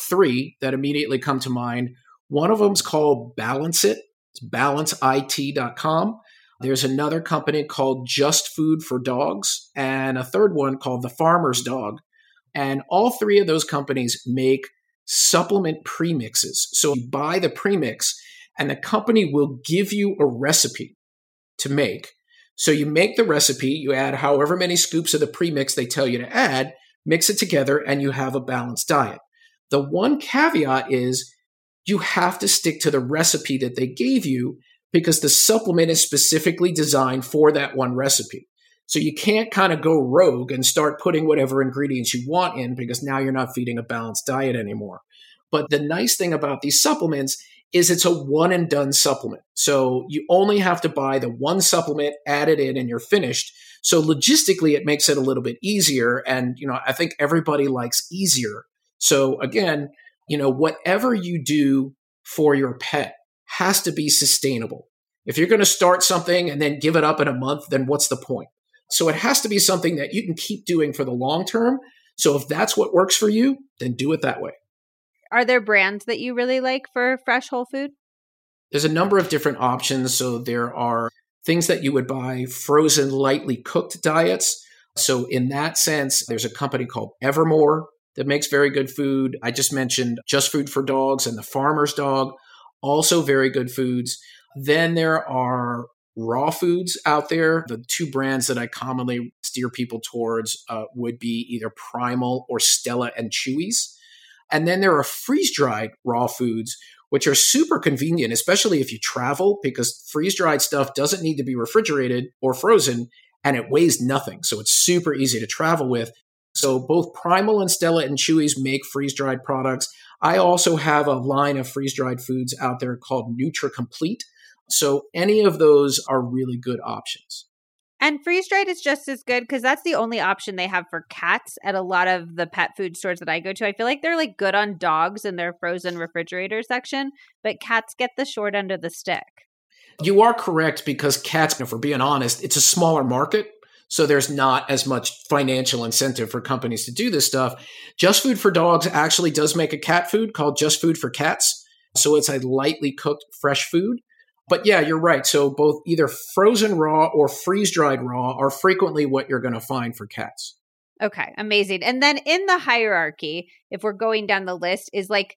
3 that immediately come to mind. One of them is called Balance It. It's balanceit.com. There's another company called Just Food for Dogs, and a third one called The Farmer's Dog. And all 3 of those companies make supplement premixes. So you buy the premix, and the company will give you a recipe to make. So you make the recipe, you add however many scoops of the premix they tell you to add, mix it together, and you have a balanced diet. The one caveat is you have to stick to the recipe that they gave you because the supplement is specifically designed for that one recipe. So you can't kind of go rogue and start putting whatever ingredients you want in because now you're not feeding a balanced diet anymore. But the nice thing about these supplements is it's a one and done supplement. So you only have to buy the one supplement, add it in, and you're finished. So logistically, it makes it a little bit easier. And, I think everybody likes easier. So again, whatever you do for your pet has to be sustainable. If you're going to start something and then give it up in a month, then what's the point? So it has to be something that you can keep doing for the long term. So if that's what works for you, then do it that way.
Are there brands that you really like for fresh whole food?
There's a number of different options. So there are things that you would buy, frozen, lightly cooked diets. So in that sense, there's a company called Evermore that makes very good food. I just mentioned Just Food for Dogs and The Farmer's Dog, also very good foods. Then there are raw foods out there. The 2 brands that I commonly steer people towards would be either Primal or Stella and Chewy's. And then there are freeze-dried raw foods, which are super convenient, especially if you travel, because freeze-dried stuff doesn't need to be refrigerated or frozen, and it weighs nothing. So it's super easy to travel with. So both Primal and Stella and Chewy's make freeze-dried products. I also have a line of freeze-dried foods out there called NutriComplete. So any of those are really good options.
And freeze-dried is just as good because that's the only option they have for cats at a lot of the pet food stores that I go to. I feel like they're like good on dogs in their frozen refrigerator section, but cats get the short end of the stick.
You are correct because cats, if we're being honest, it's a smaller market. So there's not as much financial incentive for companies to do this stuff. Just Food for Dogs actually does make a cat food called Just Food for Cats. So it's a lightly cooked fresh food. But yeah, you're right. So both either frozen raw or freeze-dried raw are frequently what you're going to find for cats.
Okay, amazing. And then in the hierarchy, if we're going down the list, is like,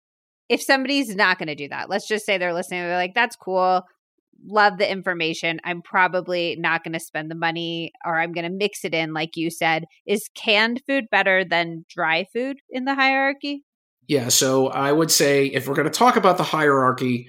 if somebody's not going to do that, let's just say they're listening, they're like, that's cool. Love the information. I'm probably not going to spend the money, or I'm going to mix it in, like you said. Is canned food better than dry food in the hierarchy?
Yeah, so I would say if we're going to talk about the hierarchy,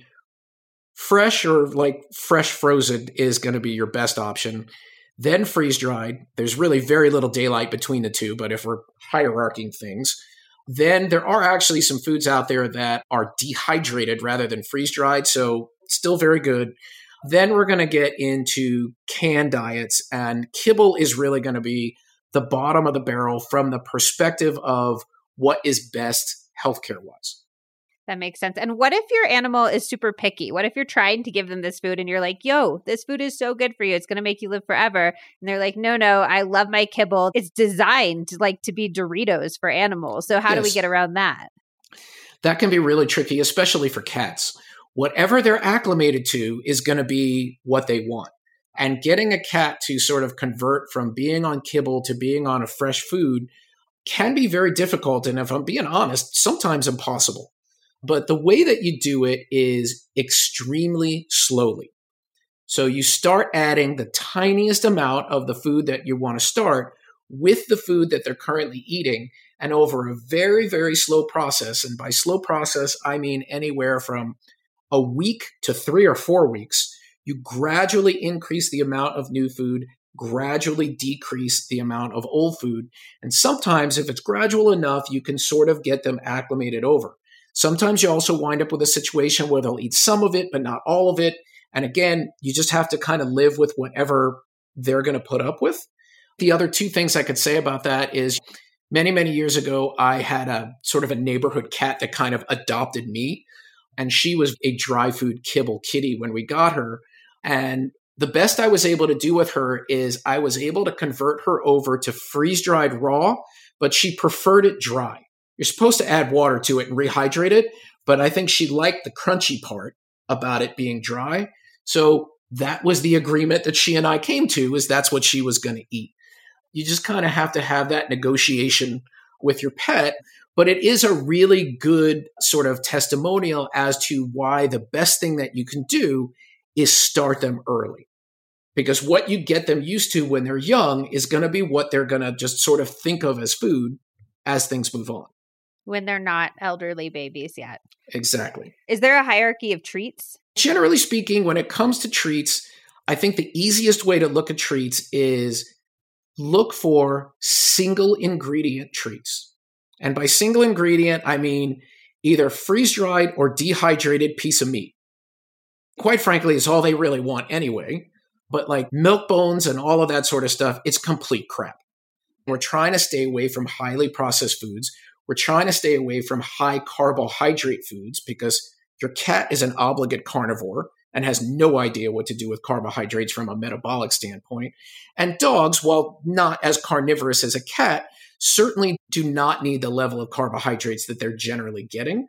fresh or like fresh frozen is going to be your best option. Then freeze-dried. There's really very little daylight between the two, but if we're hierarchying things, then there are actually some foods out there that are dehydrated rather than freeze-dried, so still very good. Then we're going to get into canned diets, and kibble is really going to be the bottom of the barrel from the perspective of what is best healthcare-wise.
That makes sense. And what if your animal is super picky? What if you're trying to give them this food and you're like, yo, this food is so good for you. It's going to make you live forever. And they're like, no, I love my kibble. It's designed to be Doritos for animals. So how do we get around that?
That can be really tricky, especially for cats. Whatever they're acclimated to is going to be what they want. And getting a cat to sort of convert from being on kibble to being on a fresh food can be very difficult. And if I'm being honest, sometimes impossible. But the way that you do it is extremely slowly. So you start adding the tiniest amount of the food that you want to start with the food that they're currently eating, and over a very, very slow process. And by slow process, I mean anywhere from a week to 3 or 4 weeks, you gradually increase the amount of new food gradually decrease the amount of old food. And sometimes if it's gradual enough, you can sort of get them acclimated over. Sometimes you also wind up with a situation where they'll eat some of it, but not all of it. And again, you just have to kind of live with whatever they're going to put up with. The other two things I could say about that is many, many years ago, I had a sort of a neighborhood cat that kind of adopted me. And she was a dry food kibble kitty when we got her. And the best I was able to do with her is I was able to convert her over to freeze-dried raw, but she preferred it dry. You're supposed to add water to it and rehydrate it, but I think she liked the crunchy part about it being dry. So that was the agreement that she and I came to, is that's what she was going to eat. You just kind of have to have that negotiation with your pet, but it is a really good sort of testimonial as to why the best thing that you can do is start them early. Because what you get them used to when they're young is going to be what they're going to just sort of think of as food as things move on.
When they're not elderly babies yet.
Exactly.
Is there a hierarchy of treats?
Generally speaking, when it comes to treats, I think the easiest way to look at treats is look for single ingredient treats. And by single ingredient, I mean either freeze-dried or dehydrated piece of meat. Quite frankly, it's all they really want anyway. But like milk bones and all of that sort of stuff, it's complete crap. We're trying to stay away from highly processed foods. We're trying to stay away from high carbohydrate foods because your cat is an obligate carnivore and has no idea what to do with carbohydrates from a metabolic standpoint. And dogs, while not as carnivorous as a cat, certainly do not need the level of carbohydrates that they're generally getting.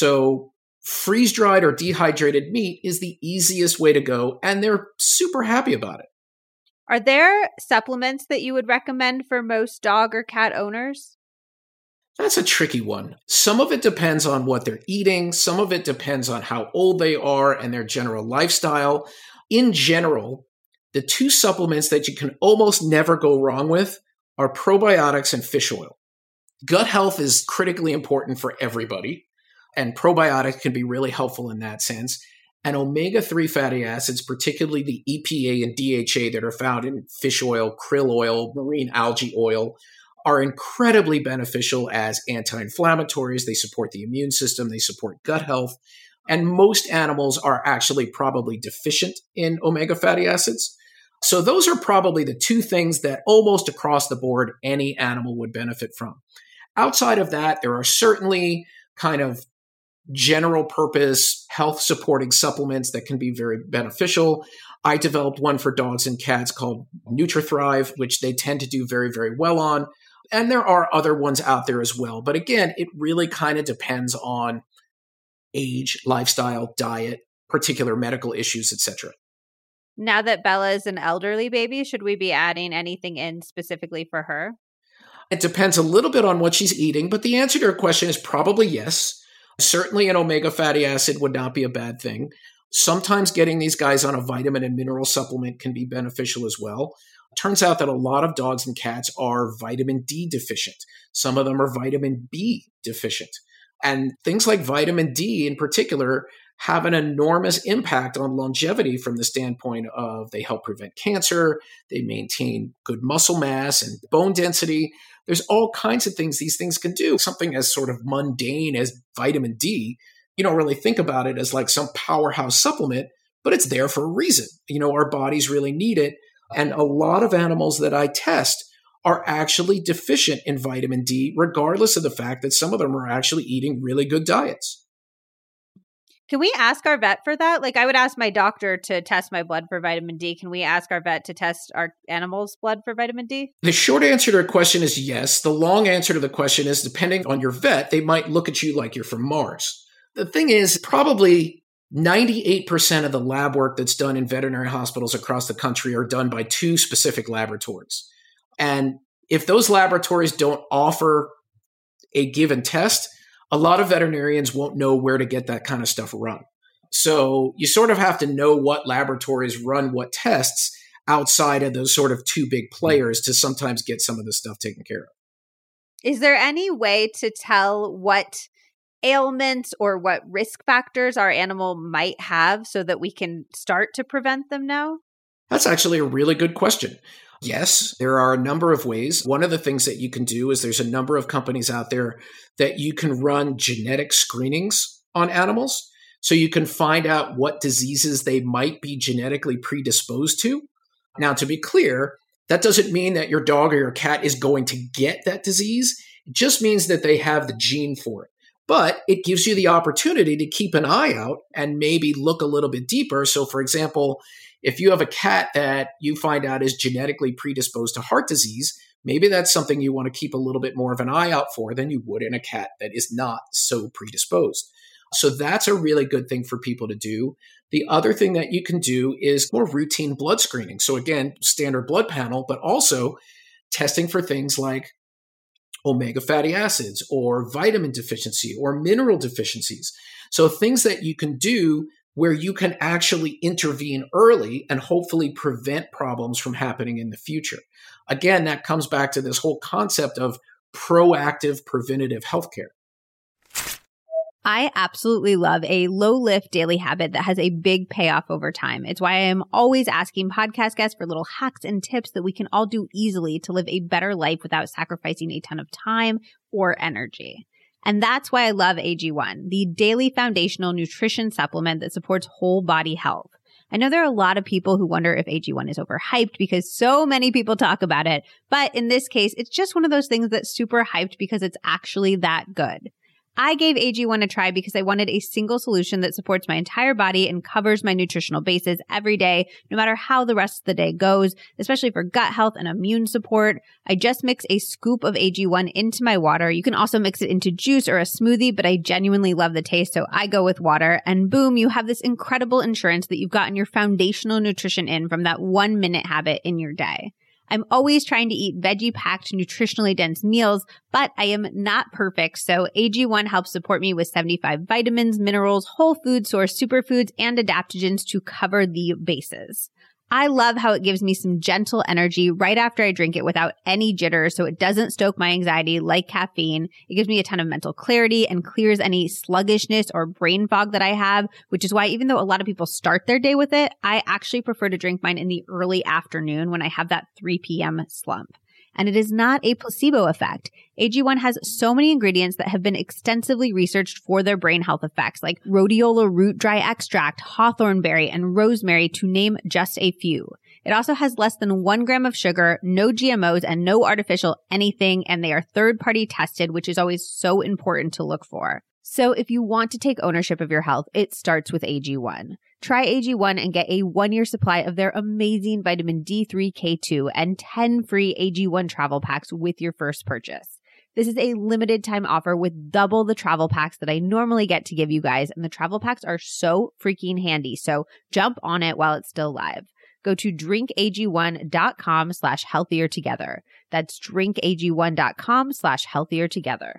So freeze-dried or dehydrated meat is the easiest way to go, and they're super happy about it.
Are there supplements that you would recommend for most dog or cat owners?
That's a tricky one. Some of it depends on what they're eating. Some of it depends on how old they are and their general lifestyle. In general, the two supplements that you can almost never go wrong with are probiotics and fish oil. Gut health is critically important for everybody, and probiotics can be really helpful in that sense. And omega-3 fatty acids, particularly the EPA and DHA that are found in fish oil, krill oil, marine algae oil, are incredibly beneficial as anti-inflammatories. They support the immune system. They support gut health. And most animals are actually probably deficient in omega fatty acids. So those are probably the two things that almost across the board any animal would benefit from. Outside of that, there are certainly kind of general purpose health supporting supplements that can be very beneficial. I developed one for dogs and cats called NutriThrive, which they tend to do very, very well on. And there are other ones out there as well. But again, it really kind of depends on age, lifestyle, diet, particular medical issues, etc.
Now that Bella is an elderly baby, should we be adding anything in specifically for her?
It depends a little bit on what she's eating, but the answer to your question is probably yes. Certainly an omega fatty acid would not be a bad thing. Sometimes getting these guys on a vitamin and mineral supplement can be beneficial as well. Turns out that a lot of dogs and cats are vitamin D deficient. Some of them are vitamin B deficient. And things like vitamin D in particular have an enormous impact on longevity from the standpoint of they help prevent cancer, they maintain good muscle mass and bone density. There's all kinds of things these things can do. Something as sort of mundane as vitamin D, you don't really think about it as like some powerhouse supplement, but it's there for a reason. You know, our bodies really need it. And a lot of animals that I test are actually deficient in vitamin D, regardless of the fact that some of them are actually eating really good diets.
Can we ask our vet for that? Like I would ask my doctor to test my blood for vitamin D. Can we ask our vet to test our animals' blood for vitamin D?
The short answer to your question is yes. The long answer to the question is depending on your vet, they might look at you like you're from Mars. The thing is, probably 98% of the lab work that's done in veterinary hospitals across the country are done by two specific laboratories. And if those laboratories don't offer a given test, a lot of veterinarians won't know where to get that kind of stuff run. So you sort of have to know what laboratories run what tests outside of those sort of two big players to sometimes get some of this stuff taken care of.
Is there any way to tell what ailments or what risk factors our animal might have so that we can start to prevent them now?
That's actually a really good question. Yes, there are a number of ways. One of the things that you can do is there's a number of companies out there that you can run genetic screenings on animals. So you can find out what diseases they might be genetically predisposed to. Now, to be clear, that doesn't mean that your dog or your cat is going to get that disease. It just means that they have the gene for it. But it gives you the opportunity to keep an eye out and maybe look a little bit deeper. So, for example, if you have a cat that you find out is genetically predisposed to heart disease, maybe that's something you want to keep a little bit more of an eye out for than you would in a cat that is not so predisposed. So that's a really good thing for people to do. The other thing that you can do is more routine blood screening. So again, standard blood panel, but also testing for things like omega fatty acids or vitamin deficiency or mineral deficiencies. So things that you can do where you can actually intervene early and hopefully prevent problems from happening in the future. Again, that comes back to this whole concept of proactive preventative healthcare.
I absolutely love a low-lift daily habit that has a big payoff over time. It's why I am always asking podcast guests for little hacks and tips that we can all do easily to live a better life without sacrificing a ton of time or energy. And that's why I love AG1, the daily foundational nutrition supplement that supports whole body health. I know there are a lot of people who wonder if AG1 is overhyped because so many people talk about it, but in this case, it's just one of those things that's super hyped because it's actually that good. I gave AG1 a try because I wanted a single solution that supports my entire body and covers my nutritional bases every day, no matter how the rest of the day goes, especially for gut health and immune support. I just mix a scoop of AG1 into my water. You can also mix it into juice or a smoothie, but I genuinely love the taste, so I go with water. And boom, you have this incredible insurance that you've gotten your foundational nutrition in from that 1-minute habit in your day. I'm always trying to eat veggie-packed, nutritionally dense meals, but I am not perfect, so AG1 helps support me with 75 vitamins, minerals, whole food source superfoods, and adaptogens to cover the bases. I love how it gives me some gentle energy right after I drink it without any jitters, so it doesn't stoke my anxiety like caffeine. It gives me a ton of mental clarity and clears any sluggishness or brain fog that I have, which is why even though a lot of people start their day with it, I actually prefer to drink mine in the early afternoon when I have that 3 p.m. slump. And it is not a placebo effect. AG1 has so many ingredients that have been extensively researched for their brain health effects, like rhodiola root dry extract, hawthorn berry, and rosemary, to name just a few. It also has less than 1 gram of sugar, no GMOs, and no artificial anything, and they are third-party tested, which is always so important to look for. So if you want to take ownership of your health, it starts with AG1. Try AG1 and get a 1-year supply of their amazing vitamin D3, K2, and 10 free AG1 travel packs with your first purchase. This is a limited time offer with double the travel packs that I normally get to give you guys, and the travel packs are so freaking handy, so jump on it while it's still live. Go to drinkag1.com/healthiertogether. That's drinkag1.com/healthiertogether.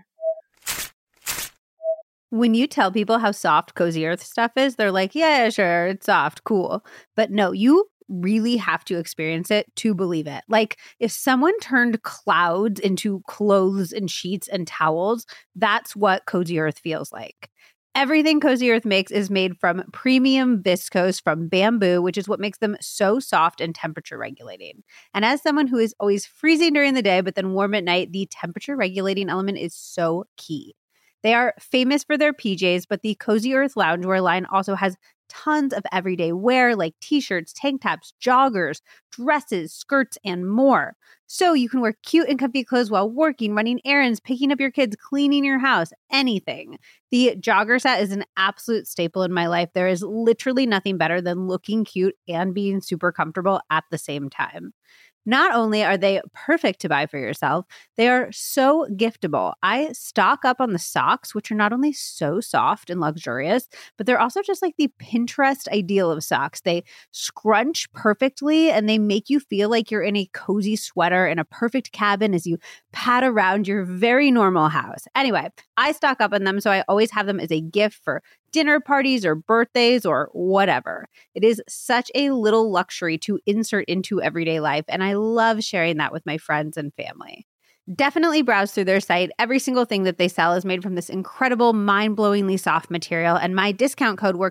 When you tell people how soft Cozy Earth stuff is, they're like, yeah, sure, it's soft, cool. But no, you really have to experience it to believe it. Like if someone turned clouds into clothes and sheets and towels, that's what Cozy Earth feels like. Everything Cozy Earth makes is made from premium viscose from bamboo, which is what makes them so soft and temperature regulating. And as someone who is always freezing during the day, but then warm at night, the temperature regulating element is so key. They are famous for their PJs, but the Cozy Earth loungewear line also has tons of everyday wear like t-shirts, tank tops, joggers, dresses, skirts, and more. So you can wear cute and comfy clothes while working, running errands, picking up your kids, cleaning your house, anything. The jogger set is an absolute staple in my life. There is literally nothing better than looking cute and being super comfortable at the same time. Not only are they perfect to buy for yourself, they are so giftable. I stock up on the socks, which are not only so soft and luxurious, but they're also just like the Pinterest ideal of socks. They scrunch perfectly and they make you feel like you're in a cozy sweater in a perfect cabin as you pad around your very normal house. Anyway, I stock up on them, so I always have them as a gift for dinner parties or birthdays or whatever. It is such a little luxury to insert into everyday life, and I love sharing that with my friends and family. Definitely browse through their site. Every single thing that they sell is made from this incredible, mind-blowingly soft material, and my discount code works on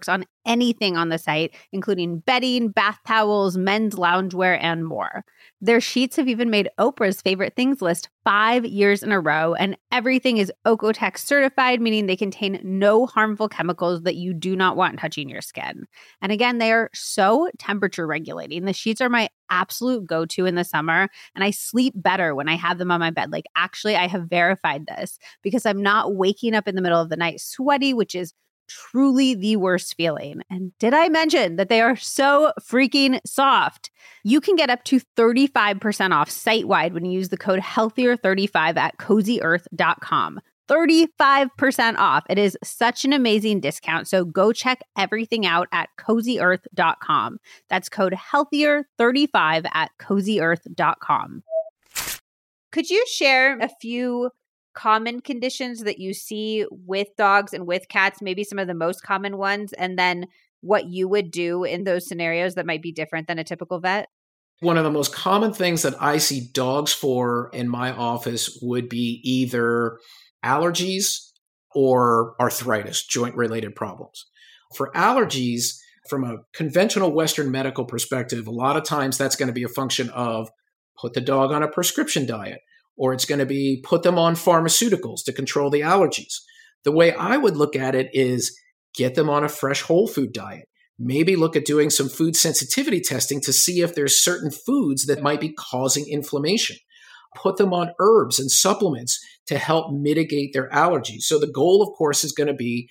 anything on the site, including bedding, bath towels, men's loungewear, and more. Their sheets have even made Oprah's favorite things list 5 years in a row, and everything is OEKO-TEX certified, meaning they contain no harmful chemicals that you do not want touching your skin. And again, they are so temperature regulating. The sheets are my absolute go-to in the summer, and I sleep better when I have them on my bed. Like, actually, I have verified this because I'm not waking up in the middle of the night sweaty, which is truly the worst feeling. And did I mention that they are so freaking soft? You can get up to 35% off site-wide when you use the code HEALTHIER35 at CozyEarth.com. 35% off. It is such an amazing discount. So go check everything out at CozyEarth.com. That's code HEALTHIER35 at CozyEarth.com. Could you share a few common conditions that you see with dogs and with cats, maybe some of the most common ones, and then what you would do in those scenarios that might be different than a typical vet?
One of the most common things that I see dogs for in my office would be either allergies or arthritis, joint-related problems. For allergies, from a conventional Western medical perspective, a lot of times that's going to be a function of put the dog on a prescription diet, or it's going to be put them on pharmaceuticals to control the allergies. The way I would look at it is get them on a fresh whole food diet. Maybe look at doing some food sensitivity testing to see if there's certain foods that might be causing inflammation. Put them on herbs and supplements to help mitigate their allergies. So the goal, of course, is going to be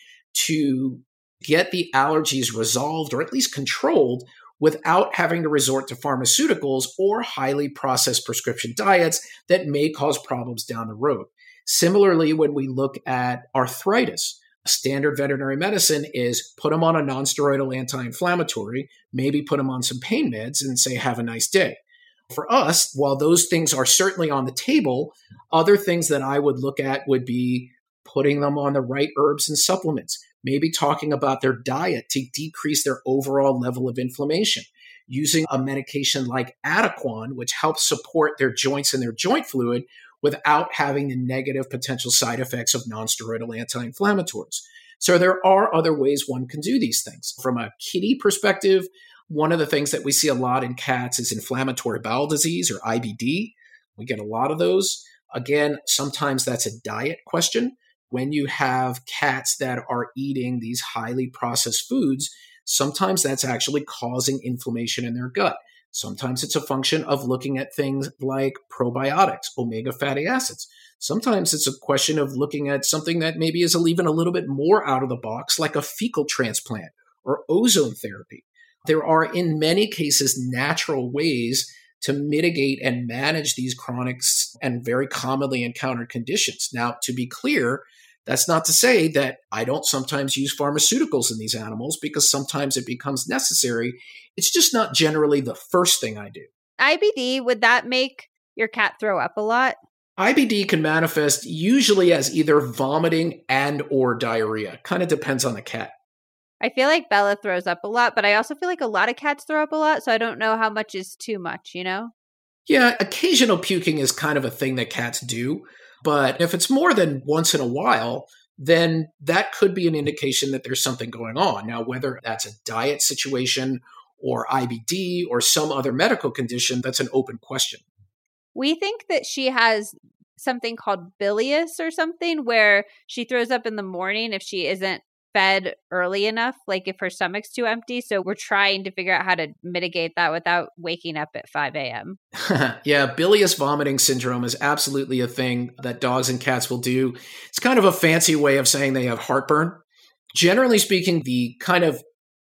to get the allergies resolved or at least controlled without having to resort to pharmaceuticals or highly processed prescription diets that may cause problems down the road. Similarly, when we look at arthritis, standard veterinary medicine is put them on a nonsteroidal anti-inflammatory, maybe put them on some pain meds and say, have a nice day. For us, while those things are certainly on the table, other things that I would look at would be putting them on the right herbs and supplements, maybe talking about their diet to decrease their overall level of inflammation, using a medication like Adequan, which helps support their joints and their joint fluid without having the negative potential side effects of nonsteroidal anti-inflammatories. So there are other ways one can do these things. From a kitty perspective, one of the things that we see a lot in cats is inflammatory bowel disease or IBD. We get a lot of those. Again, sometimes that's a diet question. When you have cats that are eating these highly processed foods, sometimes that's actually causing inflammation in their gut. Sometimes it's a function of looking at things like probiotics, omega fatty acids. Sometimes it's a question of looking at something that maybe is even a little bit more out of the box, like a fecal transplant or ozone therapy. There are, in many cases, natural ways to mitigate and manage these chronic and very commonly encountered conditions. Now, to be clear, that's not to say that I don't sometimes use pharmaceuticals in these animals, because sometimes it becomes necessary. It's just not generally the first thing I do.
IBD, would that make your cat throw up a lot?
IBD can manifest usually as either vomiting and or diarrhea. Kind of depends on the cat.
I feel like Bella throws up a lot, but I also feel like a lot of cats throw up a lot, so I don't know how much is too much, you know?
Yeah, occasional puking is kind of a thing that cats do. But if it's more than once in a while, then that could be an indication that there's something going on. Now, whether that's a diet situation or IBD or some other medical condition, that's an open question.
We think that she has something called bilious or something, where she throws up in the morning if she isn't fed early enough, like if her stomach's too empty. So we're trying to figure out how to mitigate that without waking up at 5 a.m.
Yeah, bilious vomiting syndrome is absolutely a thing that dogs and cats will do. It's kind of a fancy way of saying they have heartburn. Generally speaking, the kind of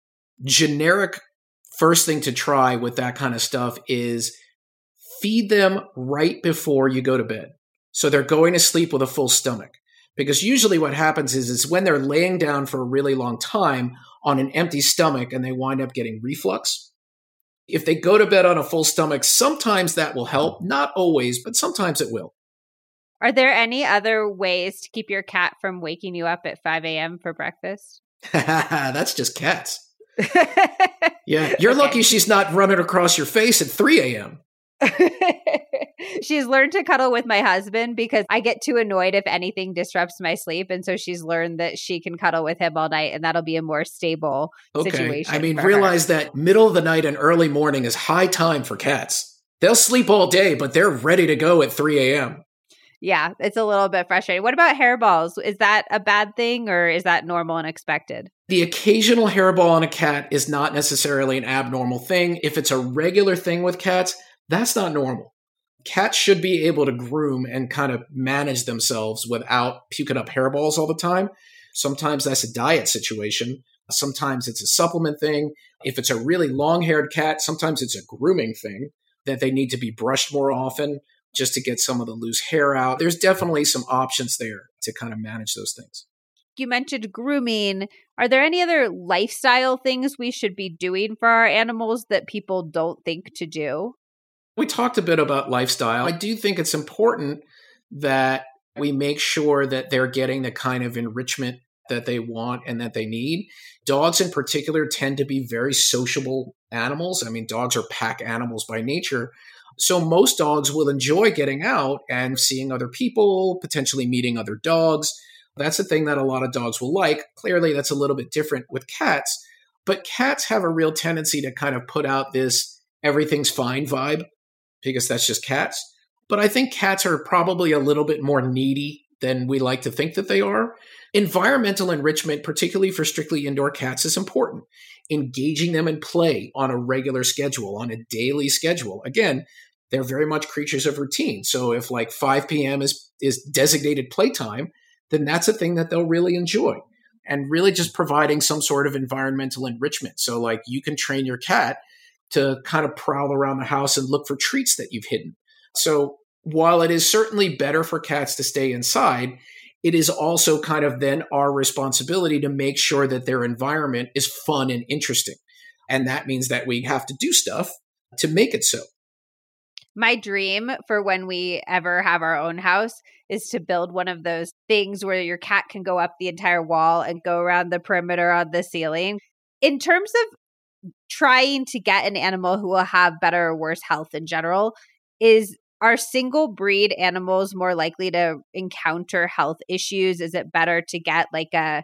generic first thing to try with that kind of stuff is feed them right before you go to bed. So they're going to sleep with a full stomach. Because usually what happens is when they're laying down for a really long time on an empty stomach and they wind up getting reflux. If they go to bed on a full stomach, sometimes that will help. Not always, but sometimes it will.
Are there any other ways to keep your cat from waking you up at 5 a.m. for breakfast?
That's just cats. Yeah, you're lucky she's not running across your face at 3 a.m.
She's learned to cuddle with my husband because I get too annoyed if anything disrupts my sleep. And so she's learned that she can cuddle with him all night and that'll be a more stable situation.
I mean,
for
realize
her.
that middle of the night and early morning is high time for cats. They'll sleep all day, but they're ready to go at 3 a.m.
Yeah, it's a little bit frustrating. What about hairballs? Is that a bad thing or is that normal and expected?
The occasional hairball on a cat is not necessarily an abnormal thing. If it's a regular thing with cats, that's not normal. Cats should be able to groom and kind of manage themselves without puking up hairballs all the time. Sometimes that's a diet situation. Sometimes it's a supplement thing. If it's a really long-haired cat, sometimes it's a grooming thing that they need to be brushed more often just to get some of the loose hair out. There's definitely some options there to kind of manage those things.
You mentioned grooming. Are there any other lifestyle things we should be doing for our animals that people don't think to do?
We talked a bit about lifestyle. I do think it's important that we make sure that they're getting the kind of enrichment that they want and that they need. Dogs in particular tend to be very sociable animals. I mean, dogs are pack animals by nature. So most dogs will enjoy getting out and seeing other people, potentially meeting other dogs. That's a thing that a lot of dogs will like. Clearly, that's a little bit different with cats. But cats have a real tendency to kind of put out this everything's fine vibe because that's just cats. But I think cats are probably a little bit more needy than we like to think that they are. Environmental enrichment, particularly for strictly indoor cats, is important. Engaging them in play on a regular schedule, on a daily schedule. Again, they're very much creatures of routine. So if like 5 p.m. is designated playtime, then that's a thing that they'll really enjoy. And really just providing some sort of environmental enrichment. So like you can train your cat to kind of prowl around the house and look for treats that you've hidden. So while it is certainly better for cats to stay inside, it is also kind of then our responsibility to make sure that their environment is fun and interesting. And that means that we have to do stuff to make it so.
My dream for when we ever have our own house is to build one of those things where your cat can go up the entire wall and go around the perimeter on the ceiling. In terms of trying to get an animal who will have better or worse health in general, are single breed animals more likely to encounter health issues? Is it better to get like a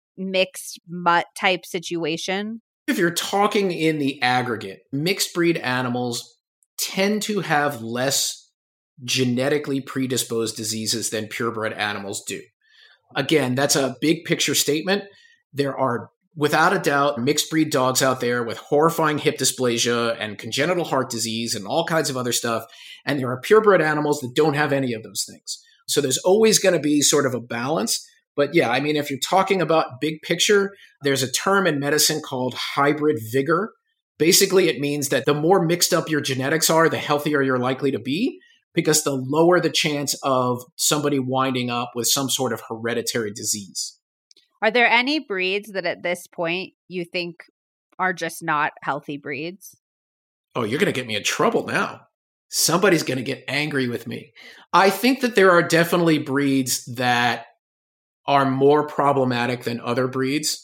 mixed mutt type situation?
If you're talking in the aggregate, mixed breed animals tend to have less genetically predisposed diseases than purebred animals do. Again, that's a big picture statement. There are, without a doubt, mixed breed dogs out there with horrifying hip dysplasia and congenital heart disease and all kinds of other stuff. And there are purebred animals that don't have any of those things. So there's always going to be sort of a balance. But yeah, I mean, if you're talking about big picture, there's a term in medicine called hybrid vigor. Basically, it means that the more mixed up your genetics are, the healthier you're likely to be, because the lower the chance of somebody winding up with some sort of hereditary disease.
Are there any breeds that at this point you think are just not healthy breeds?
Oh, you're going to get me in trouble now. Somebody's going to get angry with me. I think that there are definitely breeds that are more problematic than other breeds.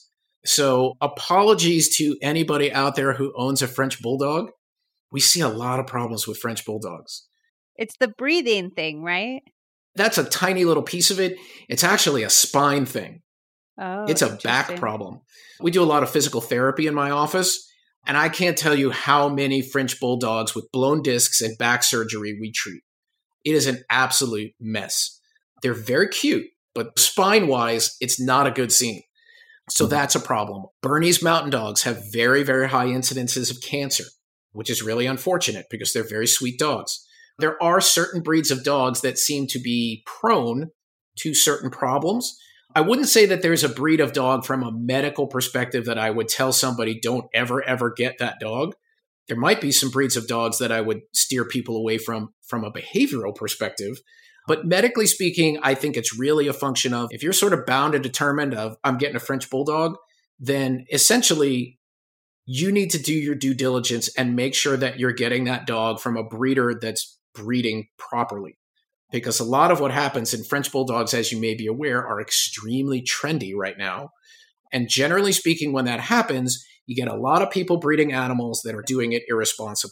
So apologies to anybody out there who owns a French bulldog. We see a lot of problems with French bulldogs.
It's the breathing thing, right?
That's a tiny little piece of it. It's actually a spine thing.
Oh,
it's a back problem. We do a lot of physical therapy in my office, and I can't tell you how many French bulldogs with blown discs and back surgery we treat. It is an absolute mess. They're very cute, but spine-wise, it's not a good scene. So that's a problem. Bernese mountain dogs have very, very high incidences of cancer, which is really unfortunate because they're very sweet dogs. There are certain breeds of dogs that seem to be prone to certain problems. I wouldn't say that there's a breed of dog from a medical perspective that I would tell somebody don't ever, ever get that dog. There might be some breeds of dogs that I would steer people away from a behavioral perspective. But medically speaking, I think it's really a function of if you're sort of bound and determined of I'm getting a French bulldog, then essentially you need to do your due diligence and make sure that you're getting that dog from a breeder that's breeding properly. Because a lot of what happens in French bulldogs, as you may be aware, are extremely trendy right now. And generally speaking, when that happens, you get a lot of people breeding animals that are doing it irresponsibly.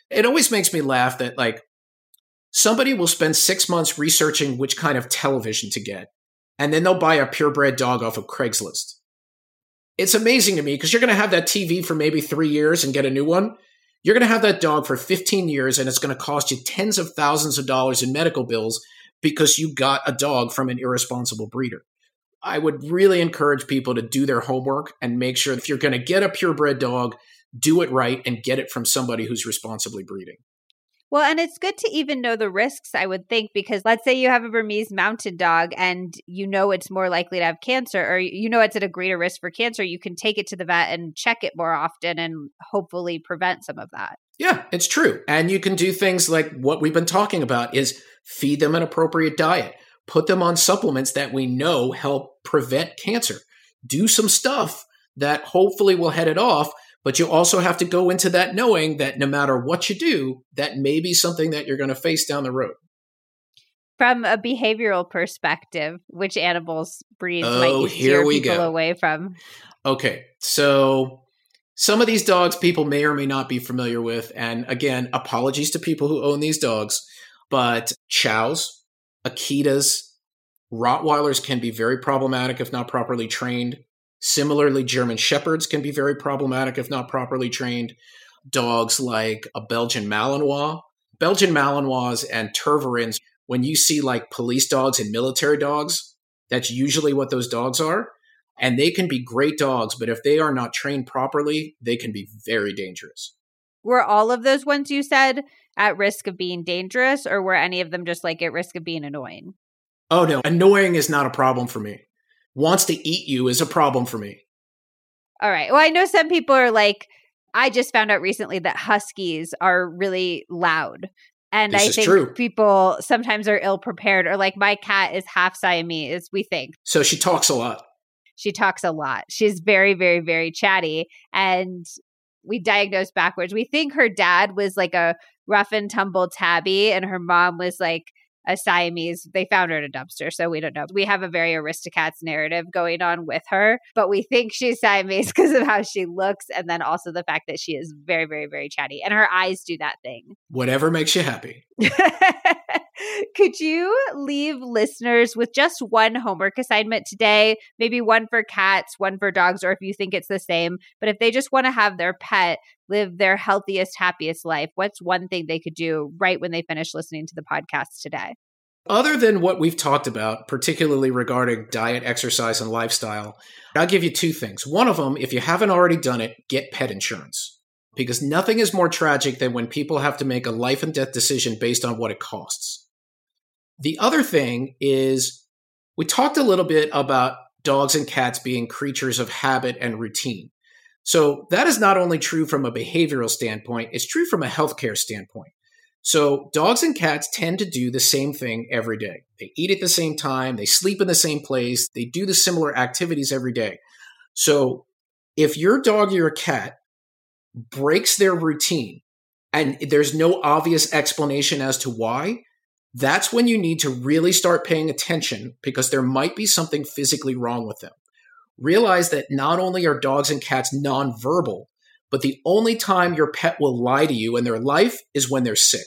It always makes me laugh that like somebody will spend 6 months researching which kind of television to get, and then they'll buy a purebred dog off of Craigslist. It's amazing to me because you're going to have that TV for maybe 3 years and get a new one. You're going to have that dog for 15 years and it's going to cost you tens of thousands of dollars in medical bills because you got a dog from an irresponsible breeder. I would really encourage people to do their homework and make sure if you're going to get a purebred dog, do it right and get it from somebody who's responsibly breeding.
Well, and it's good to even know the risks, I would think, because let's say you have a Burmese mountain dog and you know it's more likely to have cancer, or you know it's at a greater risk for cancer. You can take it to the vet and check it more often and hopefully prevent some of that.
Yeah, it's true. And you can do things like what we've been talking about is feed them an appropriate diet, put them on supplements that we know help prevent cancer, do some stuff that hopefully will head it off. But you also have to go into that knowing that no matter what you do, that may be something that you're going to face down the road.
From a behavioral perspective, which animals breeds might you steer people away from?
Okay, so some of these dogs people may or may not be familiar with. And again, apologies to people who own these dogs, but chows, Akitas, Rottweilers can be very problematic if not properly trained. Similarly, German Shepherds can be very problematic if not properly trained. Dogs like a Belgian Malinois. Belgian Malinois and Tervuurens, when you see like police dogs and military dogs, that's usually what those dogs are. And they can be great dogs, but if they are not trained properly, they can be very dangerous.
Were all of those ones you said at risk of being dangerous, or were any of them just like at risk of being annoying?
Oh, no. Annoying is not a problem for me. Wants to eat you is a problem for me.
All right. Well, I know some people are like, I just found out recently that huskies are really loud. And I think people sometimes are ill prepared, or like my cat is half Siamese, we think.
So she talks a lot.
She talks a lot. She's very, very, very chatty. And we diagnosed backwards. We think her dad was like a rough and tumble tabby and her mom was like a Siamese. They found her in a dumpster, so we don't know. We have a very Aristocats narrative going on with her, but we think she's Siamese because of how she looks, and then also the fact that she is very, very, very chatty, and her eyes do that thing.
Whatever makes you happy.
Could you leave listeners with just one homework assignment today? Maybe one for cats, one for dogs, or if you think it's the same. But if they just want to have their pet live their healthiest, happiest life, what's one thing they could do right when they finish listening to the podcast today?
Other than what we've talked about, particularly regarding diet, exercise, and lifestyle, I'll give you two things. One of them, if you haven't already done it, get pet insurance. Because nothing is more tragic than when people have to make a life and death decision based on what it costs. The other thing is, we talked a little bit about dogs and cats being creatures of habit and routine. So that is not only true from a behavioral standpoint, it's true from a healthcare standpoint. So dogs and cats tend to do the same thing every day. They eat at the same time, they sleep in the same place, they do the similar activities every day. So if your dog or your cat breaks their routine and there's no obvious explanation as to why, that's when you need to really start paying attention because there might be something physically wrong with them. Realize that not only are dogs and cats nonverbal, but the only time your pet will lie to you in their life is when they're sick.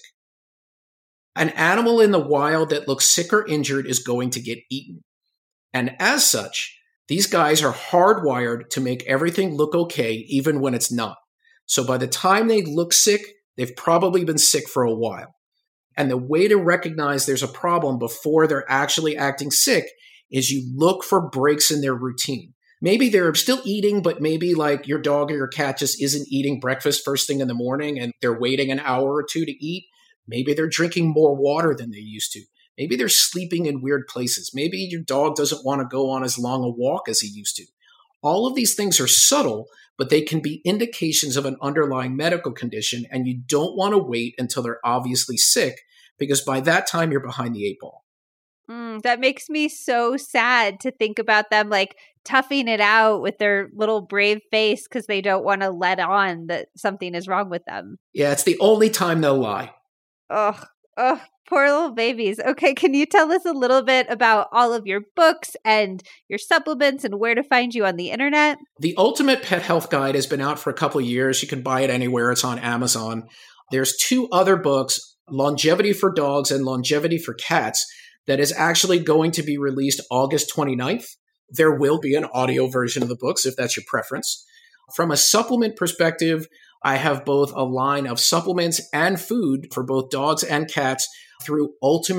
An animal in the wild that looks sick or injured is going to get eaten. And as such, these guys are hardwired to make everything look okay even when it's not. So by the time they look sick, they've probably been sick for a while. And the way to recognize there's a problem before they're actually acting sick is you look for breaks in their routine. Maybe they're still eating, but maybe like your dog or your cat just isn't eating breakfast first thing in the morning and they're waiting an hour or two to eat. Maybe they're drinking more water than they used to. Maybe they're sleeping in weird places. Maybe your dog doesn't want to go on as long a walk as he used to. All of these things are subtle, but they can be indications of an underlying medical condition, and you don't want to wait until they're obviously sick because by that time you're behind the eight ball.
That makes me so sad to think about them like toughing it out with their little brave face because they don't want to let on that something is wrong with them.
Yeah, it's the only time they'll lie.
Oh, poor little babies. Okay, can you tell us a little bit about all of your books and your supplements and where to find you on the internet?
The Ultimate Pet Health Guide has been out for a couple of years. You can buy it anywhere. It's on Amazon. There's 2 other books, Longevity for Dogs and Longevity for Cats, that is actually going to be released August 29th. There will be an audio version of the books if that's your preference. From a supplement perspective, I have both a line of supplements and food for both dogs and cats through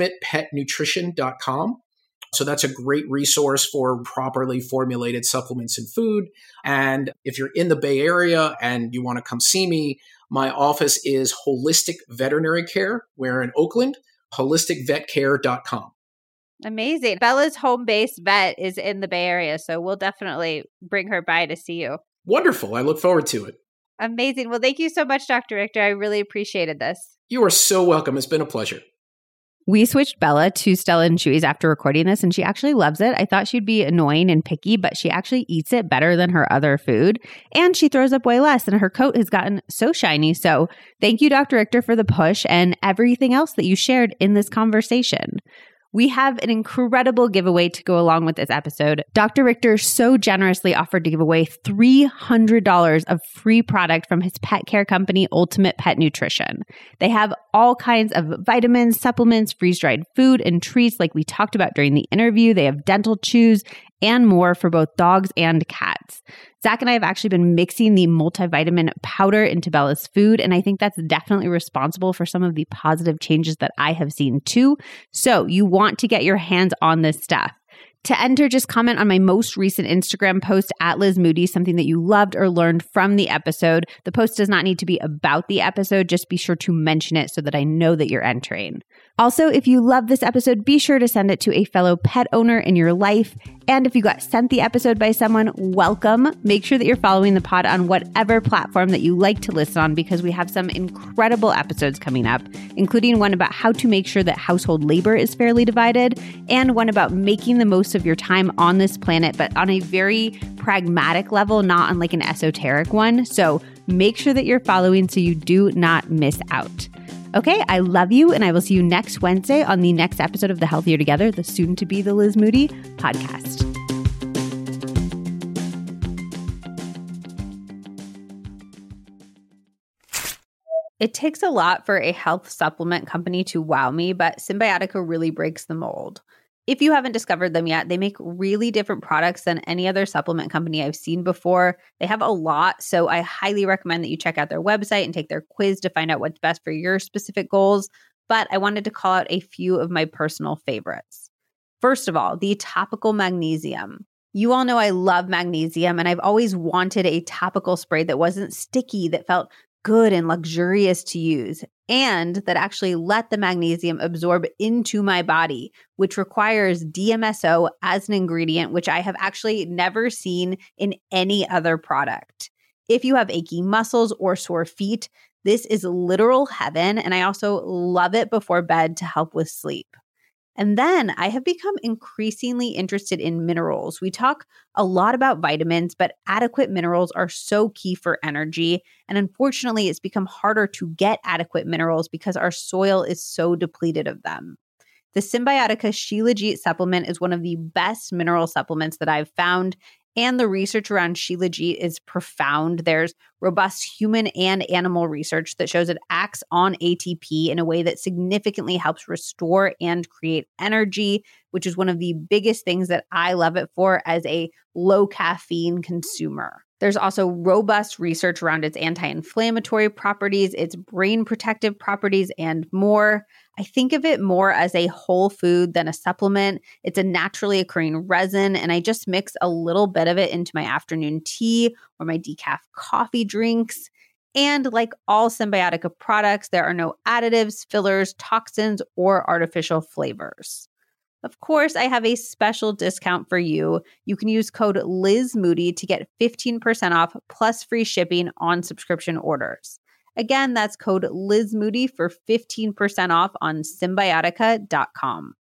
ultimatepetnutrition.com. So that's a great resource for properly formulated supplements and food. And if you're in the Bay Area and you want to come see me, my office is Holistic Veterinary Care. We're in Oakland, holisticvetcare.com.
Amazing. Bella's home-based vet is in the Bay Area, so we'll definitely bring her by to see you.
Wonderful. I look forward to it.
Amazing. Well, thank you so much, Dr. Richter. I really appreciated this.
You are so welcome. It's been a pleasure.
We switched Bella to Stella and Chewy's after recording this, and she actually loves it. I thought she'd be annoying and picky, but she actually eats it better than her other food, and she throws up way less, and her coat has gotten so shiny. So thank you, Dr. Richter, for the push and everything else that you shared in this conversation. We have an incredible giveaway to go along with this episode. Dr. Richter so generously offered to give away $300 of free product from his pet care company, Ultimate Pet Nutrition. They have all kinds of vitamins, supplements, freeze-dried food, and treats like we talked about during the interview. They have dental chews and more for both dogs and cats. Zach and I have actually been mixing the multivitamin powder into Bella's food, and I think that's definitely responsible for some of the positive changes that I have seen too. So you want to get your hands on this stuff. To enter, just comment on my most recent Instagram post at Liz Moody, something that you loved or learned from the episode. The post does not need to be about the episode. Just be sure to mention it so that I know that you're entering. Also, if you love this episode, be sure to send it to a fellow pet owner in your life. And if you got sent the episode by someone, welcome. Make sure that you're following the pod on whatever platform that you like to listen on, because we have some incredible episodes coming up, including one about how to make sure that household labor is fairly divided, and one about making the most of your time on this planet, but on a very pragmatic level, not on like an esoteric one. So make sure that you're following so you do not miss out. Okay, I love you, and I will see you next Wednesday on the next episode of the Healthier Together, the soon-to-be the Liz Moody podcast. It takes a lot for a health supplement company to wow me, but Symbiotica really breaks the mold. If you haven't discovered them yet, they make really different products than any other supplement company I've seen before. They have a lot, so I highly recommend that you check out their website and take their quiz to find out what's best for your specific goals. But I wanted to call out a few of my personal favorites. First of all, the topical magnesium. You all know I love magnesium, and I've always wanted a topical spray that wasn't sticky, that felt good and luxurious to use, and that actually let the magnesium absorb into my body, which requires DMSO as an ingredient, which I have actually never seen in any other product. If you have achy muscles or sore feet, this is literal heaven, and I also love it before bed to help with sleep. And then I have become increasingly interested in minerals. We talk a lot about vitamins, but adequate minerals are so key for energy. And unfortunately, it's become harder to get adequate minerals because our soil is so depleted of them. The Symbiotica Shilajit supplement is one of the best mineral supplements that I've found, and the research around Shilajit is profound. There's robust human and animal research that shows it acts on ATP in a way that significantly helps restore and create energy, which is one of the biggest things that I love it for as a low caffeine consumer. There's also robust research around its anti-inflammatory properties, its brain protective properties, and more. I think of it more as a whole food than a supplement. It's a naturally occurring resin, and I just mix a little bit of it into my afternoon tea or my decaf coffee drinks. And like all Symbiotica products, there are no additives, fillers, toxins, or artificial flavors. Of course, I have a special discount for you. You can use code LizMoody to get 15% off plus free shipping on subscription orders. Again, that's code LizMoody for 15% off on Symbiotica.com.